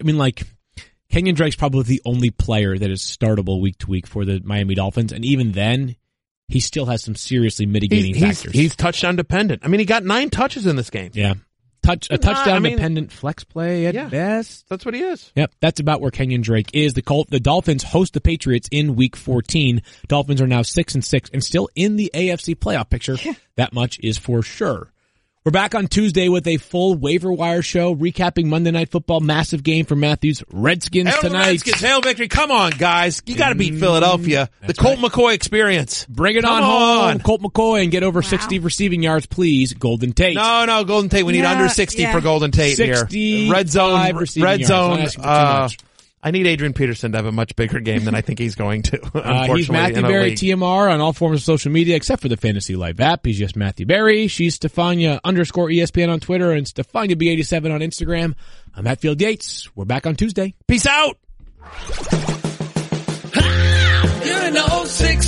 B: Kenyon Drake's probably the only player that is startable week to week for the Miami Dolphins, and even then, he still has some seriously mitigating factors.
D: He's touchdown dependent. He got 9 touches in this game.
B: Yeah. Touchdown dependent flex play at best.
D: That's what he is.
B: Yep, that's about where Kenyon Drake is. The Dolphins host the Patriots in week 14. Dolphins are now 6-6 and still in the AFC playoff picture. That much is for sure. We're back on Tuesday with a full waiver wire show recapping Monday Night Football. Massive game for Matthews. Redskins tonight.
D: Redskins, hail victory. Come on, guys. You got to beat Philadelphia. The Colt McCoy experience.
B: Bring it on home. Colt McCoy and get over 60 receiving yards, please. Golden Tate.
D: No, Golden Tate. We need under 60 for Golden Tate here. Red zone. I need Adrian Peterson to have a much bigger game than I think he's going to. Unfortunately,
B: he's Matthew Berry, TMR, on all forms of social media except for the Fantasy Live app. He's just Matthew Berry. She's Stefania_ESPN on Twitter and StefaniaB87 on Instagram. I'm Hatfield Yates. We're back on Tuesday.
D: Peace out.
C: You're in the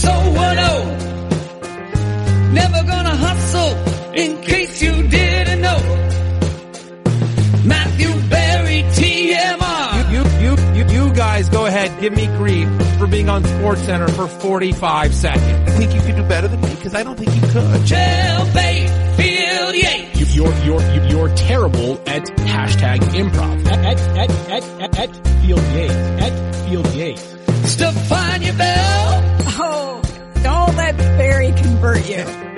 C: 06010. Never gonna hustle in case you didn't know. Matthew Berry, TMR.
D: You guys go ahead, give me grief for being on SportsCenter for 45 seconds. I think you could do better than me because I don't think you could.
C: Jailbait, Field Yates.
B: You're terrible at hashtag improv. At Field Yates. At Field Yates.
C: Stefania Bell.
E: Oh, don't let Barry convert you.